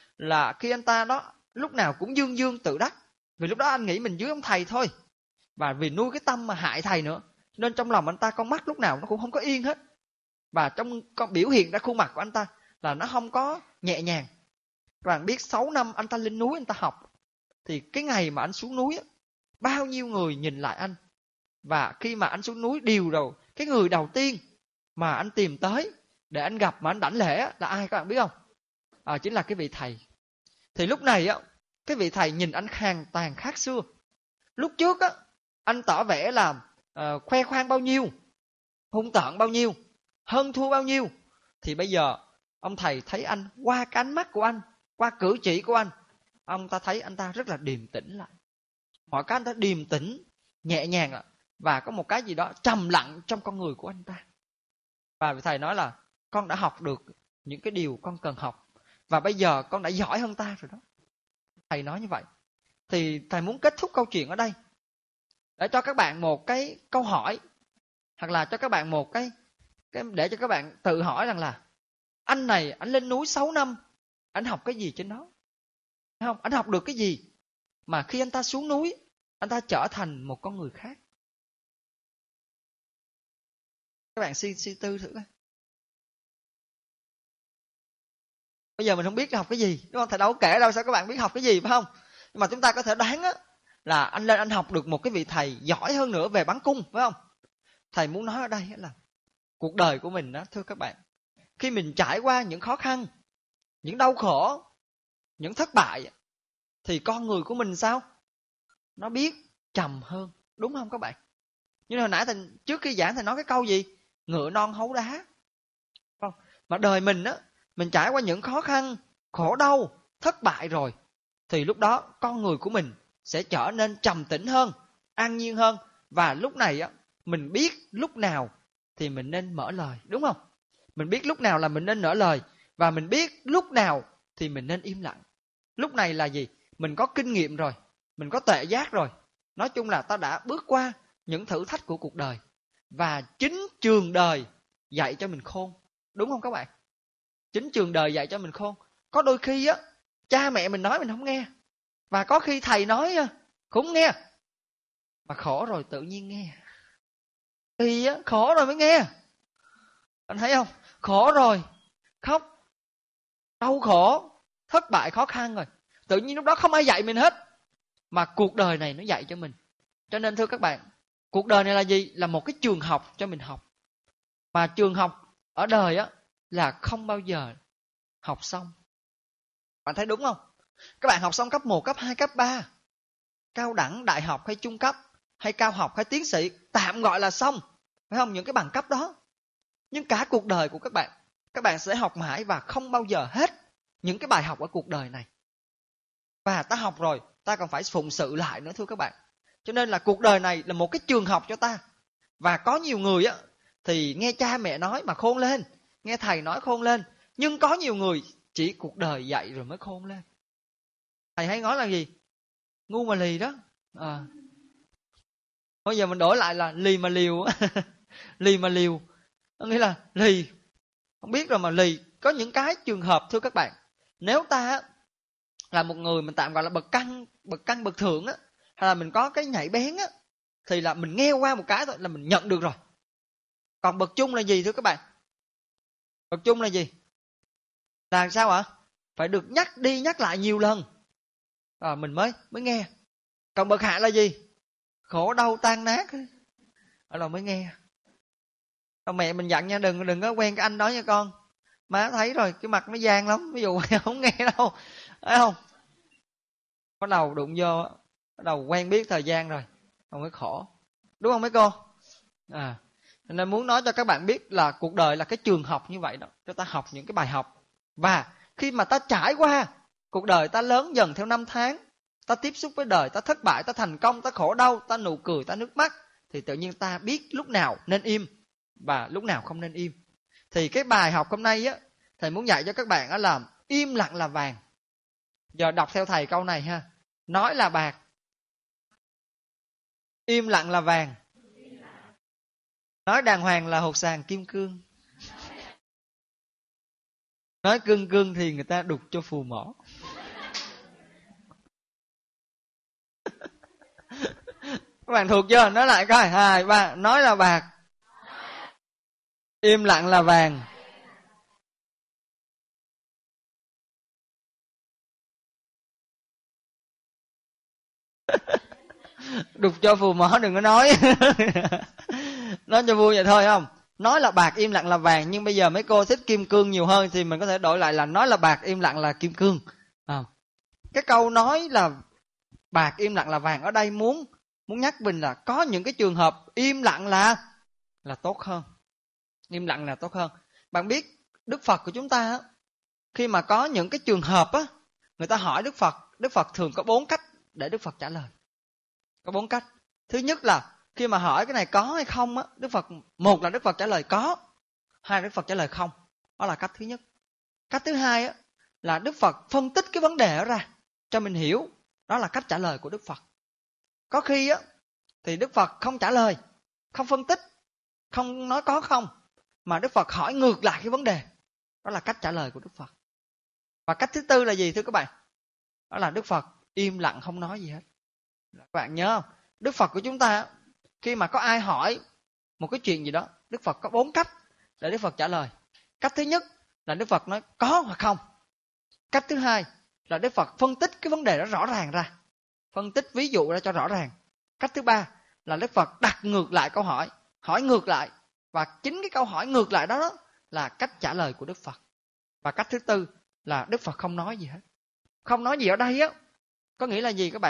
Là khi anh ta đó lúc nào cũng dương dương tự đắc, vì lúc đó anh nghĩ mình dưới ông thầy thôi, và vì nuôi cái tâm mà hại thầy nữa, nên trong lòng anh ta con mắt lúc nào nó cũng không có yên hết. Và trong con biểu hiện ra khuôn mặt của anh ta là nó không có nhẹ nhàng. Các bạn biết sáu năm anh ta lên núi anh ta học, thì cái ngày mà anh xuống núi á, bao nhiêu người nhìn lại anh. Và khi mà anh xuống núi, điều đầu cái người đầu tiên mà anh tìm tới để anh gặp mà anh đảnh lễ á, là ai các bạn biết không? À, chính là cái vị thầy. Thì lúc này á, cái vị thầy nhìn anh hoàn toàn khác xưa. Lúc trước á, anh tỏ vẻ là uh, khoe khoang bao nhiêu, hung tợn bao nhiêu, hơn thua bao nhiêu, thì bây giờ ông thầy thấy anh qua cái ánh mắt của anh, qua cử chỉ của anh, ông ta thấy anh ta rất là điềm tĩnh lại. Mọi cái anh ta điềm tĩnh, nhẹ nhàng ạ, và có một cái gì đó trầm lặng trong con người của anh ta. Và vị thầy nói là con đã học được những cái điều con cần học, và bây giờ con đã giỏi hơn ta rồi đó. Thầy nói như vậy. Thì thầy muốn kết thúc câu chuyện ở đây để cho các bạn một cái câu hỏi, hoặc là cho các bạn một cái, cái để cho các bạn tự hỏi rằng là anh này anh lên núi sáu năm, anh học cái gì trên đó? Thấy không? Anh học được cái gì mà khi anh ta xuống núi, anh ta trở thành một con người khác? Các bạn suy suy tư thử coi. Bây giờ mình không biết học cái gì, đúng không? Thầy đâu có kể đâu, sao các bạn biết học cái gì, phải không? Nhưng mà chúng ta có thể đoán á, là anh lên anh học được một cái vị thầy giỏi hơn nữa về bắn cung, phải không? Thầy muốn nói ở đây là cuộc đời của mình đó, thưa các bạn, khi mình trải qua những khó khăn, những đau khổ, những thất bại, thì con người của mình sao? Nó biết trầm hơn, đúng không các bạn? Nhưng hồi nãy thầy, trước khi giảng thầy nói cái câu gì? Ngựa non hấu đá. Không? Mà đời mình á, mình trải qua những khó khăn, khổ đau, thất bại rồi, thì lúc đó con người của mình sẽ trở nên trầm tĩnh hơn, an nhiên hơn. Và lúc này á, mình biết lúc nào thì mình nên mở lời, đúng không? Mình biết lúc nào là mình nên nở lời, và mình biết lúc nào thì mình nên im lặng. Lúc này là gì? Mình có kinh nghiệm rồi, mình có tuệ giác rồi. Nói chung là ta đã bước qua những thử thách của cuộc đời, và chính trường đời dạy cho mình khôn, đúng không các bạn? Chính trường đời dạy cho mình khôn. Có đôi khi á, cha mẹ mình nói mình không nghe, và có khi thầy nói cũng nghe, mà khổ rồi tự nhiên nghe. Thì á, khổ rồi mới nghe. Anh thấy không? Khổ rồi, khóc, đau khổ, thất bại, khó khăn rồi, tự nhiên lúc đó không ai dạy mình hết, mà cuộc đời này nó dạy cho mình. Cho nên thưa các bạn, cuộc đời này là gì? Là một cái trường học cho mình học. Mà trường học ở đời á, là không bao giờ học xong. Bạn thấy đúng không? Các bạn học xong cấp một, cấp hai, cấp ba, cao đẳng, đại học hay trung cấp, hay cao học hay tiến sĩ, tạm gọi là xong, phải không? Những cái bằng cấp đó. Nhưng cả cuộc đời của các bạn, các bạn sẽ học mãi và không bao giờ hết những cái bài học ở cuộc đời này. Và ta học rồi, ta còn phải phụng sự lại nữa thưa các bạn. Cho nên là cuộc đời này là một cái trường học cho ta. Và có nhiều người á, thì nghe cha mẹ nói mà khôn lên, nghe thầy nói khôn lên. Nhưng có nhiều người chỉ cuộc đời dạy rồi mới khôn lên. Thầy hay nói là gì? Ngu mà lì đó. À. Bây giờ mình đổi lại là lì mà liều. Lì mà liều, nghĩa là lì, không biết rồi mà lì. Có những cái trường hợp thưa các bạn, nếu ta là một người mình tạm gọi là bậc căn, bậc căn bậc thượng á, hay là mình có cái nhạy bén á, thì là mình nghe qua một cái thôi là mình nhận được rồi. Còn bậc chung là gì thưa các bạn? Bậc chung là gì? Là sao ạ? Phải được nhắc đi nhắc lại nhiều lần à, mình mới mới nghe. Còn bậc hạ là gì? Khổ đau tan nát ở đâu mới nghe. Còn mẹ mình dặn nha, đừng đừng có quen cái anh đó nha con. Má thấy rồi cái mặt nó gian lắm, ví dụ không nghe đâu, thấy không? Bắt đầu đụng vô, bắt đầu quen biết thời gian rồi, không mới khổ, đúng không mấy cô? À, nên muốn nói cho các bạn biết là cuộc đời là cái trường học như vậy đó, cho ta học những cái bài học. Và khi mà ta trải qua cuộc đời, ta lớn dần theo năm tháng, ta tiếp xúc với đời, ta thất bại, ta thành công, ta khổ đau, ta nụ cười, ta nước mắt, thì tự nhiên ta biết lúc nào nên im và lúc nào không nên im. Thì cái bài học hôm nay á, thầy muốn dạy cho các bạn á là im lặng là vàng. Giờ đọc theo thầy câu này ha. Nói là bạc, im lặng là vàng, nói đàng hoàng là hột sàn kim cương, nói cương cương thì người ta đục cho phù mỏ. Các bạn thuộc chưa? Nói lại coi. Hai, ba. Nói là bạc, im lặng là vàng, đục cho phù mỏ đừng có nói. Nói cho vui vậy thôi không? Nói là bạc, im lặng là vàng. Nhưng bây giờ mấy cô thích kim cương nhiều hơn thì mình có thể đổi lại là nói là bạc, im lặng là kim cương. À, cái câu nói là bạc, im lặng là vàng ở đây muốn muốn nhắc mình là có những cái trường hợp im lặng là là tốt hơn. Im lặng là tốt hơn. Bạn biết Đức Phật của chúng ta á, khi mà có những cái trường hợp á, người ta hỏi Đức Phật, Đức Phật thường có bốn cách để Đức Phật trả lời. Có bốn cách. Thứ nhất là khi mà hỏi cái này có hay không á, Đức Phật, một là Đức Phật trả lời có, hai là Đức Phật trả lời không. Đó là cách thứ nhất. Cách thứ hai á, là Đức Phật phân tích cái vấn đề đó ra cho mình hiểu. Đó là cách trả lời của Đức Phật. Có khi á thì Đức Phật không trả lời, không phân tích, không nói có không, mà Đức Phật hỏi ngược lại cái vấn đề. Đó là cách trả lời của Đức Phật. Và cách thứ tư là gì thưa các bạn? Đó là Đức Phật im lặng không nói gì hết. Các bạn nhớ không? Đức Phật của chúng ta khi mà có ai hỏi một cái chuyện gì đó, Đức Phật có bốn cách để Đức Phật trả lời. Cách thứ nhất là Đức Phật nói có hoặc không. Cách thứ hai là Đức Phật phân tích cái vấn đề đó rõ ràng ra, phân tích ví dụ ra cho rõ ràng. Cách thứ ba là Đức Phật đặt ngược lại câu hỏi, hỏi ngược lại. Và chính cái câu hỏi ngược lại đó, đó là cách trả lời của Đức Phật. Và cách thứ tư là Đức Phật không nói gì hết. Không nói gì ở đây á, có nghĩa là gì các bạn?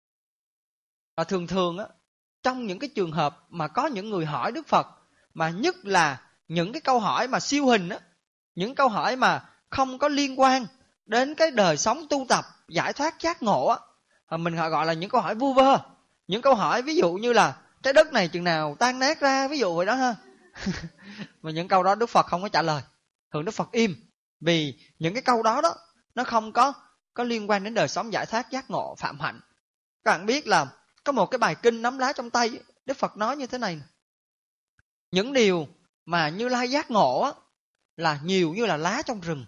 Và thường thường á, trong những cái trường hợp mà có những người hỏi Đức Phật, mà nhất là những cái câu hỏi mà siêu hình á, những câu hỏi mà không có liên quan đến cái đời sống tu tập, giải thoát giác ngộ á, mình gọi là những câu hỏi vu vơ. Những câu hỏi ví dụ như là trái đất này chừng nào tan nát ra, ví dụ vậy đó ha. Mà những câu đó Đức Phật không có trả lời. Thường Đức Phật im. Vì những cái câu đó đó, nó không có, có liên quan đến đời sống giải thoát giác ngộ, phạm hạnh. Các bạn biết là có một cái bài kinh nắm lá trong tay, Đức Phật nói như thế này: những điều mà Như Lai giác ngộ á, là nhiều như là lá trong rừng.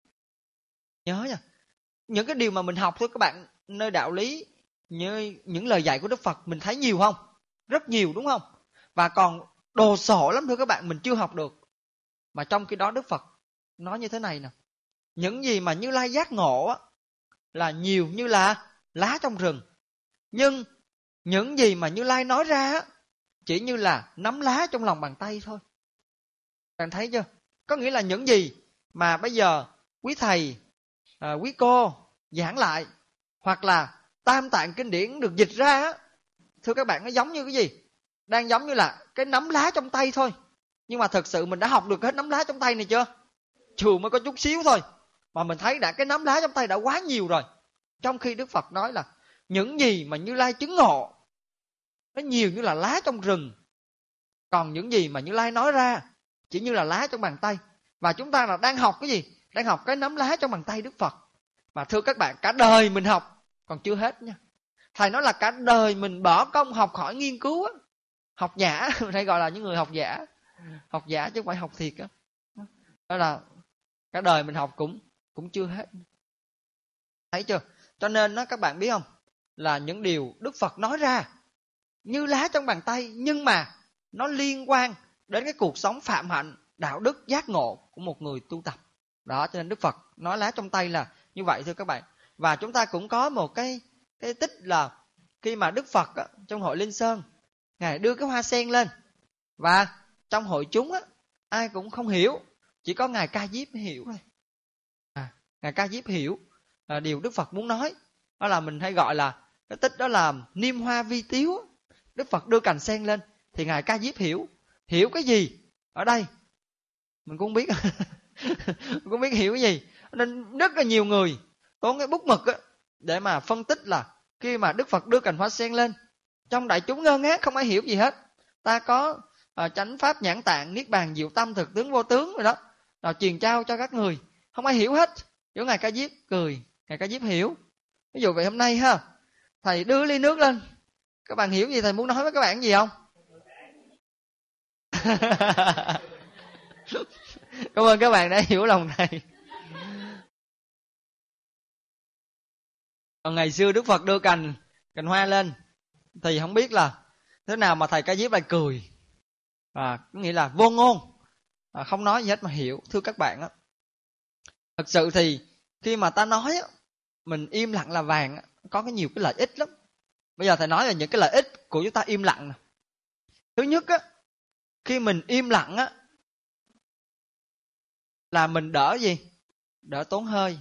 Nhớ nha. Những cái điều mà mình học thôi các bạn, nơi đạo lý, như những lời dạy của Đức Phật, mình thấy nhiều không? Rất nhiều đúng không? Và còn đồ sộ lắm thưa các bạn, mình chưa học được. Mà trong khi đó Đức Phật nói như thế này nè: những gì mà Như Lai giác ngộ á, là nhiều như là lá trong rừng. Nhưng những gì mà Như Lai nói ra á, chỉ như là nắm lá trong lòng bàn tay thôi. Bạn thấy chưa? Có nghĩa là những gì mà bây giờ quý thầy, à, quý cô giảng lại, hoặc là Tam Tạng Kinh Điển được dịch ra á, thưa các bạn, nó giống như cái gì? Đang giống như là cái nắm lá trong tay thôi. Nhưng mà thật sự mình đã học được hết nắm lá trong tay này chưa? Chưa, mới có chút xíu thôi. Mà mình thấy đã cái nắm lá trong tay đã quá nhiều rồi. Trong khi Đức Phật nói là những gì mà Như Lai chứng ngộ, nó nhiều như là lá trong rừng. Còn những gì mà Như Lai nói ra chỉ như là lá trong bàn tay. Và chúng ta là đang học cái gì? Đang học cái nắm lá trong bàn tay Đức Phật. Mà thưa các bạn, cả đời mình học còn chưa hết nha. Thầy nói là cả đời mình bỏ công học hỏi nghiên cứu á. Học giả, hay gọi là những người học giả. Học giả chứ không phải học thiệt á. Đó là cả đời mình học cũng cũng chưa hết. Thấy chưa? Cho nên đó, các bạn biết không? Là những điều Đức Phật nói ra như lá trong bàn tay, nhưng mà nó liên quan đến cái cuộc sống phạm hạnh, đạo đức, giác ngộ của một người tu tập. Đó, cho nên Đức Phật nói lá trong tay là như vậy thưa các bạn. Và chúng ta cũng có một cái cái tích là khi mà Đức Phật á, trong hội Linh Sơn, Ngài đưa cái hoa sen lên, và trong hội chúng á, ai cũng không hiểu, chỉ có Ngài Ca Diếp mới hiểu thôi. À, Ngài Ca Diếp hiểu à, điều Đức Phật muốn nói. Đó là mình hay gọi là cái tích đó là niêm hoa vi tiếu. Đức Phật đưa cành sen lên thì Ngài Ca Diếp hiểu. Hiểu cái gì ở đây mình cũng không biết. Mình cũng biết hiểu cái gì. Nên rất là nhiều người tốn cái bút mực á, để mà phân tích là khi mà Đức Phật đưa cành hoa sen lên, trong đại chúng ngơ ngác không ai hiểu gì hết. Ta có à, chánh pháp nhãn tạng, niết bàn diệu tâm, thực tướng vô tướng rồi đó, rồi truyền trao cho các người, không ai hiểu hết. Chỗ Ngài Ca Diếp cười, Ngài Ca Diếp hiểu. Ví dụ vậy hôm nay ha, thầy đưa ly nước lên, các bạn hiểu gì thầy muốn nói với các bạn gì không? Cảm ơn các bạn đã hiểu lòng thầy. Còn ngày xưa Đức Phật đưa cành cành hoa lên thì không biết là thế nào mà thầy Ca Diếp lại cười, à, có nghĩa là vô ngôn, à, không nói gì hết mà hiểu. Thưa các bạn á, thật sự thì khi mà ta nói á, mình im lặng là vàng á, có cái nhiều cái lợi ích lắm. Bây giờ thầy nói là những cái lợi ích của chúng ta im lặng nè. Thứ nhất á, khi mình im lặng á, là mình đỡ gì? Đỡ tốn hơi.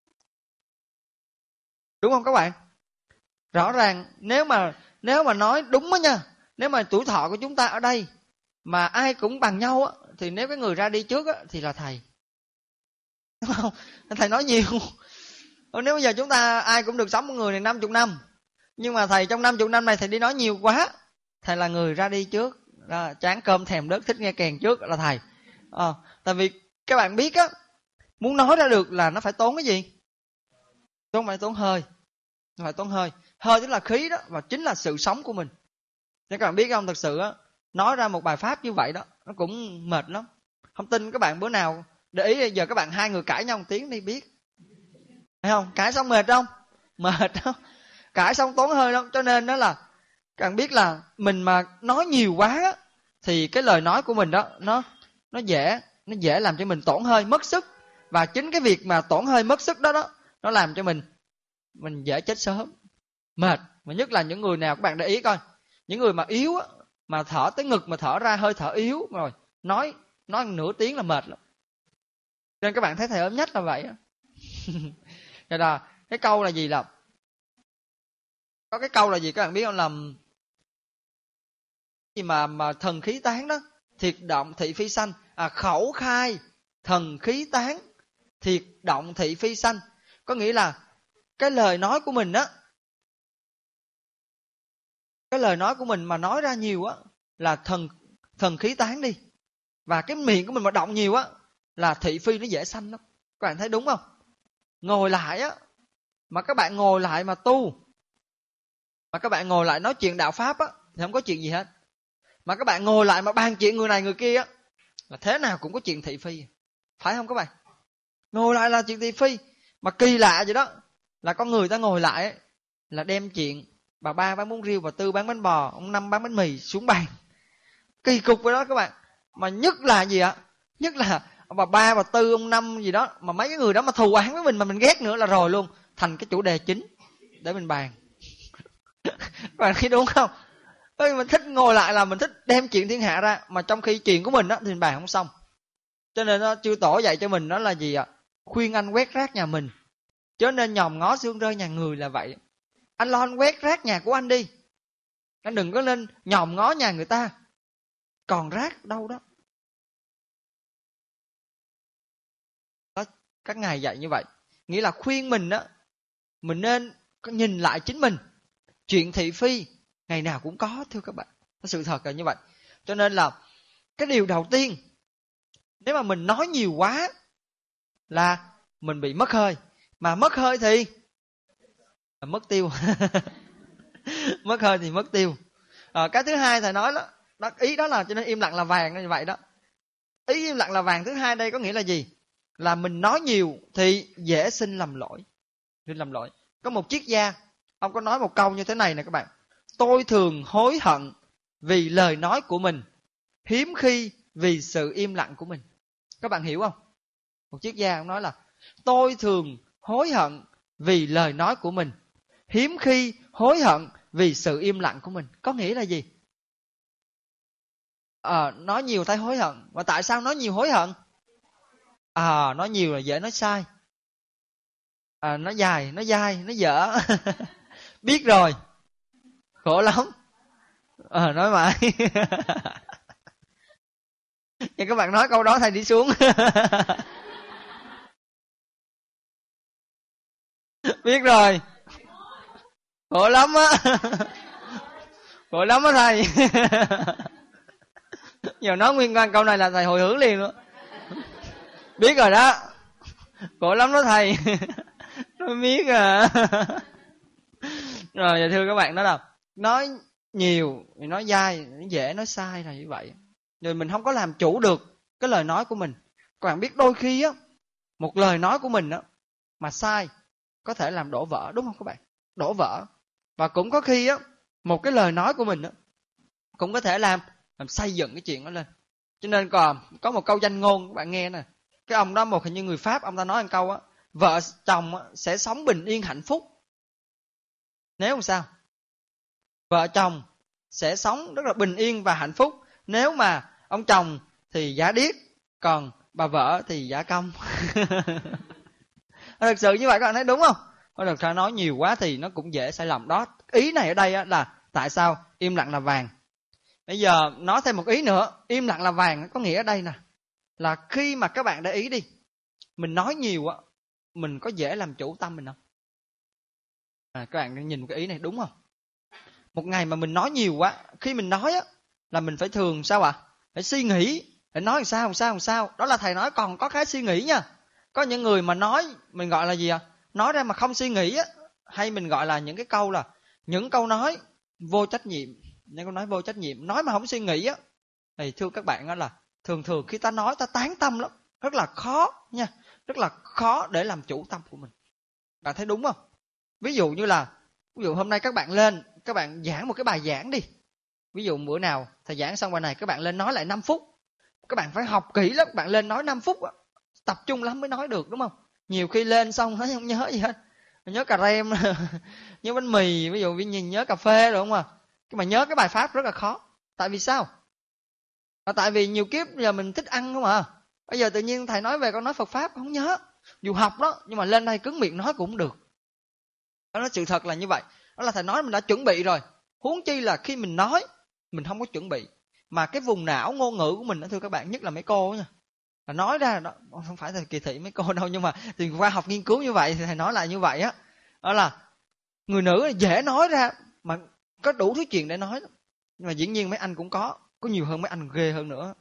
Đúng không các bạn? Rõ ràng nếu mà nếu mà nói đúng á nha, nếu mà tuổi thọ của chúng ta ở đây mà ai cũng bằng nhau á, thì nếu cái người ra đi trước á thì là thầy. Đúng không? Thầy nói nhiều. Nếu bây giờ chúng ta ai cũng được sống một người này năm mươi năm, nhưng mà thầy trong năm mươi năm này thầy đi nói nhiều quá, thầy là người ra đi trước. Đó, chán cơm thèm đất thích nghe kèn trước là thầy. À, tại vì các bạn biết á, muốn nói ra được là nó phải tốn cái gì? Tốn phải tốn hơi. Nó phải tốn hơi. Hơi tức là khí đó, và chính là sự sống của mình. Nên các bạn biết không, thật sự á, nói ra một bài pháp như vậy đó, nó cũng mệt lắm. Không tin các bạn bữa nào để ý giờ các bạn hai người cãi nhau một tiếng đi biết. Thấy không? Cãi xong mệt không? Mệt không? Cãi xong tốn hơi lắm. Cho nên đó là các bạn biết là mình mà nói nhiều quá thì cái lời nói của mình đó nó nó dễ nó dễ làm cho mình tổn hơi, mất sức. Và chính cái việc mà tổn hơi mất sức đó đó, nó làm cho mình mình dễ chết sớm, mệt. Mà nhất là những người nào các bạn để ý coi, những người mà yếu á, mà thở tới ngực mà thở ra hơi thở yếu rồi nói nói nửa tiếng là mệt lắm. Nên các bạn thấy thầy ốm nhất là vậy á. Rồi là cái câu là gì, là có cái câu là gì các bạn biết không, làm gì mà mà thần khí tán đó, thiệt động thị phi sanh. À, khẩu khai thần khí tán, thiệt động thị phi sanh. Có nghĩa là cái lời nói của mình á, cái lời nói của mình mà nói ra nhiều á là thần thần khí tán đi. Và cái miệng của mình mà động nhiều á là thị phi nó dễ sanh lắm. Các bạn thấy đúng không? Ngồi lại á, mà các bạn ngồi lại mà tu, mà các bạn ngồi lại nói chuyện đạo pháp á thì không có chuyện gì hết. Mà các bạn ngồi lại mà bàn chuyện người này người kia á là thế nào cũng có chuyện thị phi. Phải không các bạn? Ngồi lại là chuyện thị phi. Mà kỳ lạ vậy đó, là con người ta ngồi lại ấy, là đem chuyện bà ba bán bún riêu, bà Tư bán bánh bò, ông Năm bán bánh mì xuống bàn. Kỳ cục vậy đó các bạn. Mà nhất là gì ạ? Nhất là bà ba, bà Tư, ông Năm gì đó, mà mấy cái người đó mà thù oán với mình mà mình ghét nữa là rồi luôn, thành cái chủ đề chính để mình bàn. Các bạn thấy đúng không? Ê, mình thích ngồi lại là mình thích đem chuyện thiên hạ ra, mà trong khi chuyện của mình đó thì mình bàn không xong. Cho nên đó, chư tổ dạy cho mình đó là gì ạ? Khuyên anh quét rác nhà mình, chớ nên nhòm ngó xương rơi nhà người, là vậy. Anh lo anh quét rác nhà của anh đi, anh đừng có nên nhòm ngó nhà người ta còn rác đâu đó. Đó, các ngài dạy như vậy, nghĩa là khuyên mình đó, mình nên nhìn lại chính mình. Chuyện thị phi ngày nào cũng có, thưa các bạn, sự thật là như vậy. Cho nên là cái điều đầu tiên, nếu mà mình nói nhiều quá là mình bị mất hơi, mà mất hơi thì là mất tiêu. Mất hơi thì mất tiêu. À, cái thứ hai thầy nói đó, đó, ý đó là cho nên im lặng là vàng như vậy đó. Ý im lặng là vàng thứ hai đây có nghĩa là gì? Là mình nói nhiều thì dễ sinh lầm lỗi. Sinh lầm lỗi. Có một triết gia, ông có nói một câu như thế này nè các bạn: tôi thường hối hận vì lời nói của mình, hiếm khi vì sự im lặng của mình. Các bạn hiểu không? Một triết gia ông nói là tôi thường hối hận vì lời nói của mình, hiếm khi hối hận vì sự im lặng của mình. Có nghĩa là gì? À, nói nhiều thấy hối hận. Và tại sao nói nhiều hối hận? À, nói nhiều là dễ nói sai. À, nói dài, nói dai, nói dở. Biết rồi, khổ lắm. À, nói mãi. Nhưng các bạn nói câu đó thầy đi xuống. Biết rồi, khổ lắm á. Khổ lắm á thầy. Giờ nói nguyên quan câu này là thầy hồi hướng liền luôn. Biết rồi đó, khổ lắm đó thầy. Nói biết à. Rồi thưa các bạn, đó là nói nhiều, nói dai, nói dễ, nói sai là như vậy. Rồi mình không có làm chủ được cái lời nói của mình. Các bạn biết đôi khi á, một lời nói của mình á mà sai có thể làm đổ vỡ, đúng không các bạn? Đổ vỡ. Và cũng có khi á, một cái lời nói của mình á cũng có thể làm làm xây dựng cái chuyện đó lên. Cho nên còn có một câu danh ngôn các bạn nghe nè. Cái ông đó, một hình như người Pháp, ông ta nói một câu á, vợ chồng á, sẽ sống bình yên hạnh phúc nếu sao? Vợ chồng sẽ sống rất là bình yên và hạnh phúc nếu mà ông chồng thì giả điếc, còn bà vợ thì giả công. Thật sự như vậy các bạn thấy đúng không? Có được nói nhiều quá thì nó cũng dễ sai lầm đó. Ý này ở đây á là tại sao im lặng là vàng. Bây giờ nói thêm một ý nữa, im lặng là vàng có nghĩa ở đây nè, là khi mà các bạn để ý đi, mình nói nhiều á, mình có dễ làm chủ tâm mình không? À, các bạn nhìn một cái ý này đúng không? Một ngày mà mình nói nhiều quá, khi mình nói á là mình phải thường sao ạ? À? Phải suy nghĩ, phải nói làm sao làm sao làm sao. Đó là thầy nói còn có cái suy nghĩ nha. Có những người mà nói mình gọi là gì à? Nói ra mà không suy nghĩ á, hay mình gọi là những cái câu là những câu nói vô trách nhiệm, những câu nói vô trách nhiệm, nói mà không suy nghĩ á. Thì thưa các bạn á là thường thường khi ta nói ta tán tâm lắm, rất là khó nha, rất là khó để làm chủ tâm của mình. Bạn thấy đúng không? Ví dụ như là ví dụ hôm nay các bạn lên, các bạn giảng một cái bài giảng đi. Ví dụ bữa nào thầy giảng xong bài này các bạn lên nói lại năm phút. Các bạn phải học kỹ lắm, các bạn lên nói năm phút á, tập trung lắm mới nói được, đúng không? Nhiều khi lên xong nói không nhớ gì hết. Nhớ cà rem, nhớ bánh mì, ví dụ nhìn nhớ cà phê rồi không à. Nhưng mà nhớ cái bài pháp rất là khó. Tại vì sao? À, tại vì nhiều kiếp giờ mình thích ăn không à. Bây giờ tự nhiên thầy nói về con nói Phật pháp không nhớ. Dù học đó, nhưng mà lên đây cứng miệng nói cũng không được. Đó là sự thật là như vậy. Đó là thầy nói mình đã chuẩn bị rồi. Huống chi là khi mình nói, mình không có chuẩn bị. Mà cái vùng não ngôn ngữ của mình đó thưa các bạn, nhất là mấy cô nha. Là nói ra, đó không phải thầy kỳ thị mấy cô đâu, nhưng mà thì khoa học nghiên cứu như vậy thì thầy nói lại như vậy á. Đó. đó là người nữ dễ nói ra, mà có đủ thứ chuyện để nói. Nhưng mà dĩ nhiên mấy anh cũng có, có nhiều hơn mấy anh ghê hơn nữa.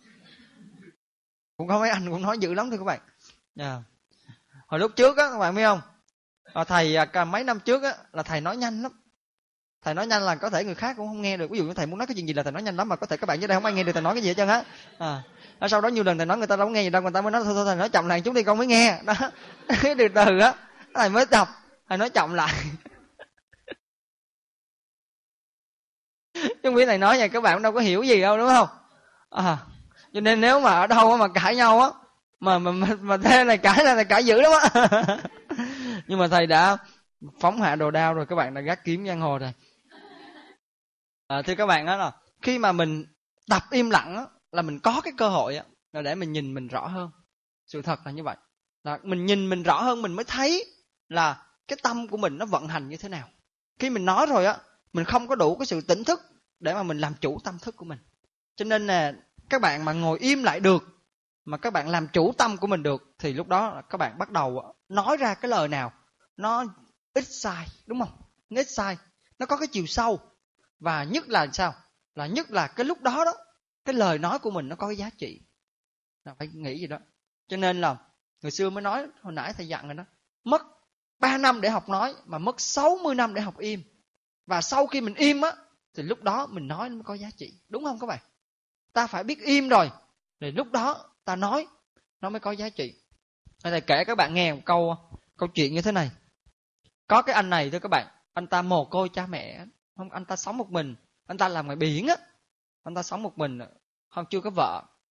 Cũng có mấy anh cũng nói dữ lắm thưa các bạn. Yeah. Hồi lúc trước á các bạn biết không? À, thầy à, mấy năm trước á là thầy nói nhanh lắm. Thầy nói nhanh là có thể người khác cũng không nghe được. Ví dụ như thầy muốn nói cái chuyện gì là thầy nói nhanh lắm, mà có thể các bạn dưới đây không ai nghe được thầy nói cái gì hết trơn á. À. Sau đó nhiều lần thầy nói người ta đâu có nghe gì đâu, người ta mới nói thôi thôi thầy nói chậm lại chút đi con mới nghe. Đó. Từ từ á, thầy mới đọc, thầy nói chậm lại. Chứ biết thầy nói vậy các bạn đâu có hiểu gì đâu, đúng không? À, cho nên nếu mà ở đâu mà cãi nhau á, mà mà mà, mà thế này cãi là thầy cãi dữ lắm á. Nhưng mà thầy đã phóng hạ đồ đao rồi, các bạn đã gác kiếm giang hồ rồi. À, thưa các bạn á là khi mà mình tập im lặng á, là mình có cái cơ hội á là để mình nhìn mình rõ hơn. Sự thật là như vậy. Là mình nhìn mình rõ hơn, mình mới thấy là cái tâm của mình nó vận hành như thế nào. Khi mình nói rồi á, mình không có đủ cái sự tỉnh thức để mà mình làm chủ tâm thức của mình. Cho nên là các bạn mà ngồi im lại được, mà các bạn làm chủ tâm của mình được, thì lúc đó các bạn bắt đầu nói ra cái lời nào nó ít sai, đúng không? Nó ít sai, nó có cái chiều sâu. Và nhất là sao? Là nhất là cái lúc đó đó, cái lời nói của mình nó có cái giá trị. Là phải nghĩ gì đó. Cho nên là người xưa mới nói, hồi nãy thầy dặn rồi đó, mất ba năm để học nói mà mất sáu mươi năm để học im. Và sau khi mình im á, thì lúc đó mình nói nó mới có giá trị, đúng không các bạn? Ta phải biết im rồi, thì lúc đó ta nói nó mới có giá trị. Thầy kể các bạn nghe một câu câu chuyện như thế này. Có cái anh này thưa các bạn, anh ta mồ côi cha mẹ, không, anh ta sống một mình, anh ta làm ngoài biển á, anh ta sống một mình, không chưa có vợ.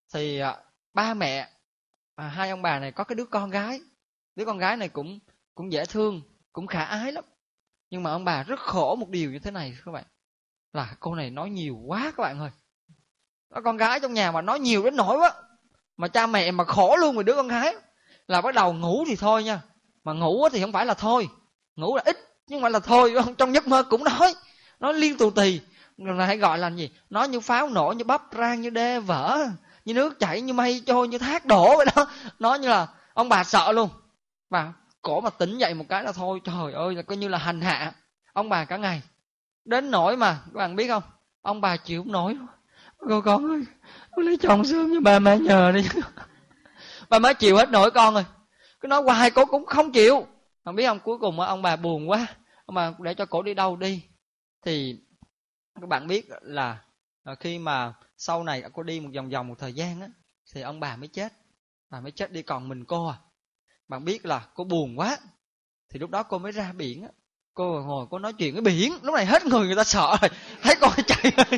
thì à, ba mẹ à, hai ông bà này có cái đứa con gái. Đứa con gái này cũng cũng dễ thương, cũng khả ái lắm. Nhưng mà ông bà rất khổ một điều như thế này các bạn, là cô này nói nhiều quá các bạn ơi. Có con gái trong nhà mà nói nhiều đến nỗi quá, mà cha mẹ mà khổ luôn rồi. Đứa con gái là bắt đầu ngủ thì thôi nha, mà ngủ thì không phải là thôi, ngủ là ít nhưng mà là thôi. Trong giấc mơ cũng nói, nói liên tù tì, là hay gọi là gì, nói như pháo nổ, như bắp rang, như đê vỡ, như nước chảy, như mây trôi, như thác đổ vậy đó. Nói như là ông bà sợ luôn. Và cổ mà tỉnh dậy một cái là thôi, trời ơi, là coi như là hành hạ ông bà cả ngày. Đến nỗi mà các bạn biết không, ông bà chịu không nổi. Cô con ơi, con lấy chồng sớm cho bà mẹ nhờ đi. Bà mới chịu hết nổi con rồi. Cứ nói hoài cô cũng không chịu. Bạn biết không, cuối cùng ông bà buồn quá, ông bà để cho cổ đi đâu đi. Thì các bạn biết là khi mà sau này cô đi một vòng vòng một thời gian á, thì ông bà mới chết. Bà mới chết đi còn mình cô à. Bạn biết là cô buồn quá, thì lúc đó cô mới ra biển á. Cô ngồi cô nói chuyện với biển. Lúc này hết người người ta sợ rồi, thấy cô chạy rồi.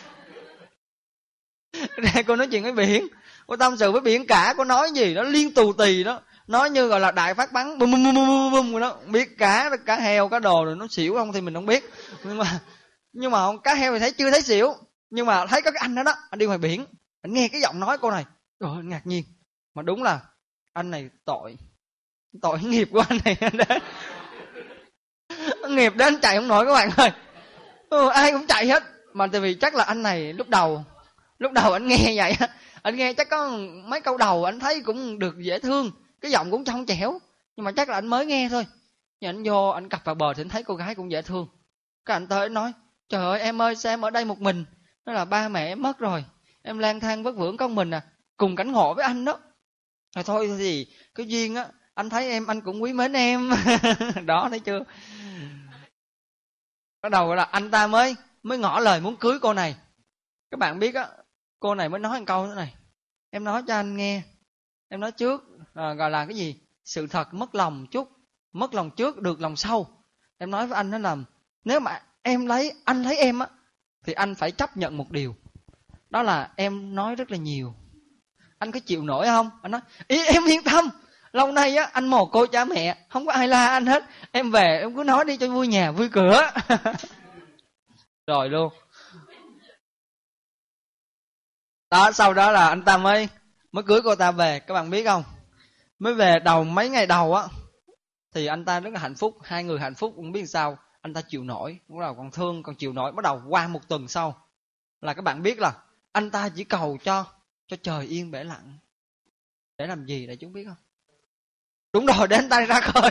Ra cô nói chuyện với biển, cô tâm sự với biển cả. Cô nói gì nó liên tù tì đó, nói như gọi là đại phát bắn bum bum bum bum bum rồi đó. Biết cá cá heo cá đồ rồi nó xỉu không thì mình không biết, nhưng mà nhưng mà cá heo thì thấy chưa thấy xỉu, nhưng mà thấy có cái anh đó đó, anh đi ngoài biển, anh nghe cái giọng nói cô này, trời ơi, ngạc nhiên. Mà đúng là anh này tội tội nghiệp của anh này. Anh đến nghiệp đến anh chạy không nổi các bạn ơi. Ừ, ai cũng chạy hết. Mà tại vì chắc là anh này lúc đầu lúc đầu anh nghe vậy á, anh nghe chắc có mấy câu đầu anh thấy cũng được dễ thương, cái giọng cũng trong trẻo, nhưng mà chắc là anh mới nghe thôi. Nhưng anh vô anh cặp vào bờ thì anh thấy cô gái cũng dễ thương. Cái anh tới nói, trời ơi em ơi, sao em ở đây một mình? Nó là ba mẹ em mất rồi, em lang thang vất vưởng con mình à, cùng cảnh ngộ với anh đó. Rồi thôi thì cái duyên á, anh thấy em anh cũng quý mến em. Đó, thấy chưa? Bắt đầu là anh ta mới mới ngỏ lời muốn cưới cô này. Các bạn biết á, cô này mới nói một câu thế này, em nói cho anh nghe, em nói trước à, gọi là cái gì, sự thật mất lòng chút, mất lòng trước được lòng sau. Em nói với anh đó là nếu mà em lấy anh lấy em á, thì anh phải chấp nhận một điều, đó là em nói rất là nhiều. Anh có chịu nổi không? Anh nói ý em yên tâm, lâu nay á anh mồ côi cha mẹ, không có ai la anh hết, em về em cứ nói đi cho vui nhà vui cửa. Rồi luôn. Đó, sau đó là anh ta mới mới cưới cô ta về. Các bạn biết không, mới về đầu mấy ngày đầu á thì anh ta rất là hạnh phúc, hai người hạnh phúc. Cũng biết sao anh ta chịu nổi, bắt đầu còn thương còn chịu nổi. Bắt đầu qua một tuần sau là các bạn biết là anh ta chỉ cầu cho cho trời yên bể lặng. Để làm gì để chúng biết không? Đúng rồi, để anh ta ra khơi.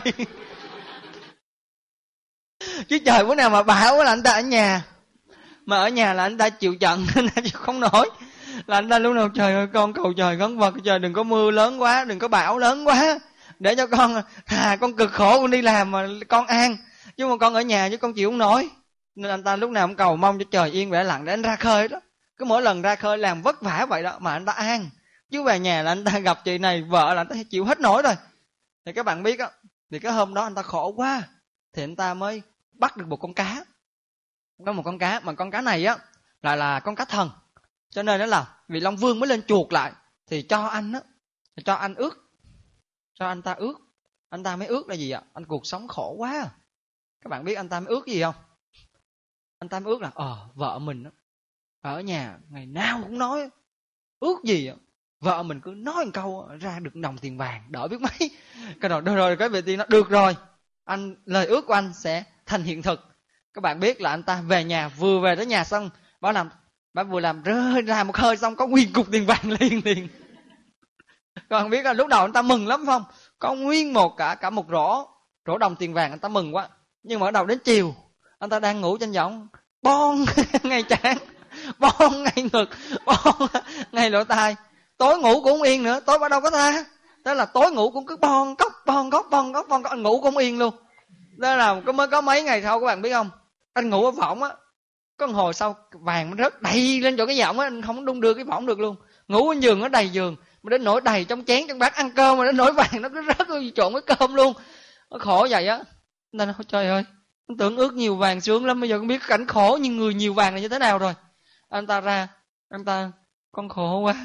Chứ trời bữa nào mà bão là anh ta ở nhà, mà ở nhà là anh ta chịu trận, anh ta chịu không nổi. Là anh ta lúc nào trời ơi con cầu trời ngấn vật, trời đừng có mưa lớn quá, đừng có bão lớn quá, để cho con thà con cực khổ con đi làm mà con an, chứ mà con ở nhà chứ con chịu không nổi. Nên anh ta lúc nào cũng cầu mong cho trời yên bể lặng để anh ra khơi đó. Cứ mỗi lần ra khơi làm vất vả vậy đó mà anh ta an, chứ về nhà là anh ta gặp chị này vợ là anh ta chịu hết nổi rồi. Thì các bạn biết á, thì cái hôm đó anh ta khổ quá, thì anh ta mới bắt được một con cá. Có một con cá, mà con cá này á là là con cá thần, cho nên đó là vị Long Vương mới lên chuộc lại, thì cho anh á, cho anh ước, cho anh ta ước. Anh ta mới ước là gì ạ? Anh cuộc sống khổ quá. Các bạn biết anh ta mới ước gì không? Anh ta mới ước là ờ vợ mình á, ở nhà ngày nào cũng nói ước gì ạ, vợ mình cứ nói một câu ra được đồng tiền vàng, đỡ biết mấy. Cái rồi rồi, rồi cái vị tiên nó được rồi, anh lời ước của anh sẽ thành hiện thực. Các bạn biết là anh ta về nhà, vừa về tới nhà xong bảo làm bà vừa làm rơi ra một hơi xong có nguyên cục tiền vàng liền liền. Các bạn biết là lúc đầu anh ta mừng lắm phải không? Có nguyên một cả cả một rổ rổ đồng tiền vàng, anh ta mừng quá. Nhưng mà ở đầu đến chiều anh ta đang ngủ trên võng, bon ngay trán, bon ngay ngực, bon ngay lỗ tai. Tối ngủ cũng không yên nữa, tối bắt đâu có tha. Thế là tối ngủ cũng cứ bon cốc bon cốc bon cốc bon cốc, anh ngủ cũng không yên luôn. Đó là có mới có mấy ngày sau các bạn biết không? Anh ngủ ở võng á, có một hồi sau vàng nó rớt đầy lên chỗ cái võng á, anh không đung đưa cái võng được luôn. Ngủ ở giường nó đầy giường, mà đến nỗi đầy trong chén trong bát ăn cơm, mà đến nỗi vàng nó cứ rớt trộn với cơm luôn. Nó khổ vậy á. Nên trời ơi, anh tưởng ước nhiều vàng sướng lắm, bây giờ không biết cảnh khổ nhưng người nhiều vàng là như thế nào rồi. Anh ta ra, anh ta con khổ quá,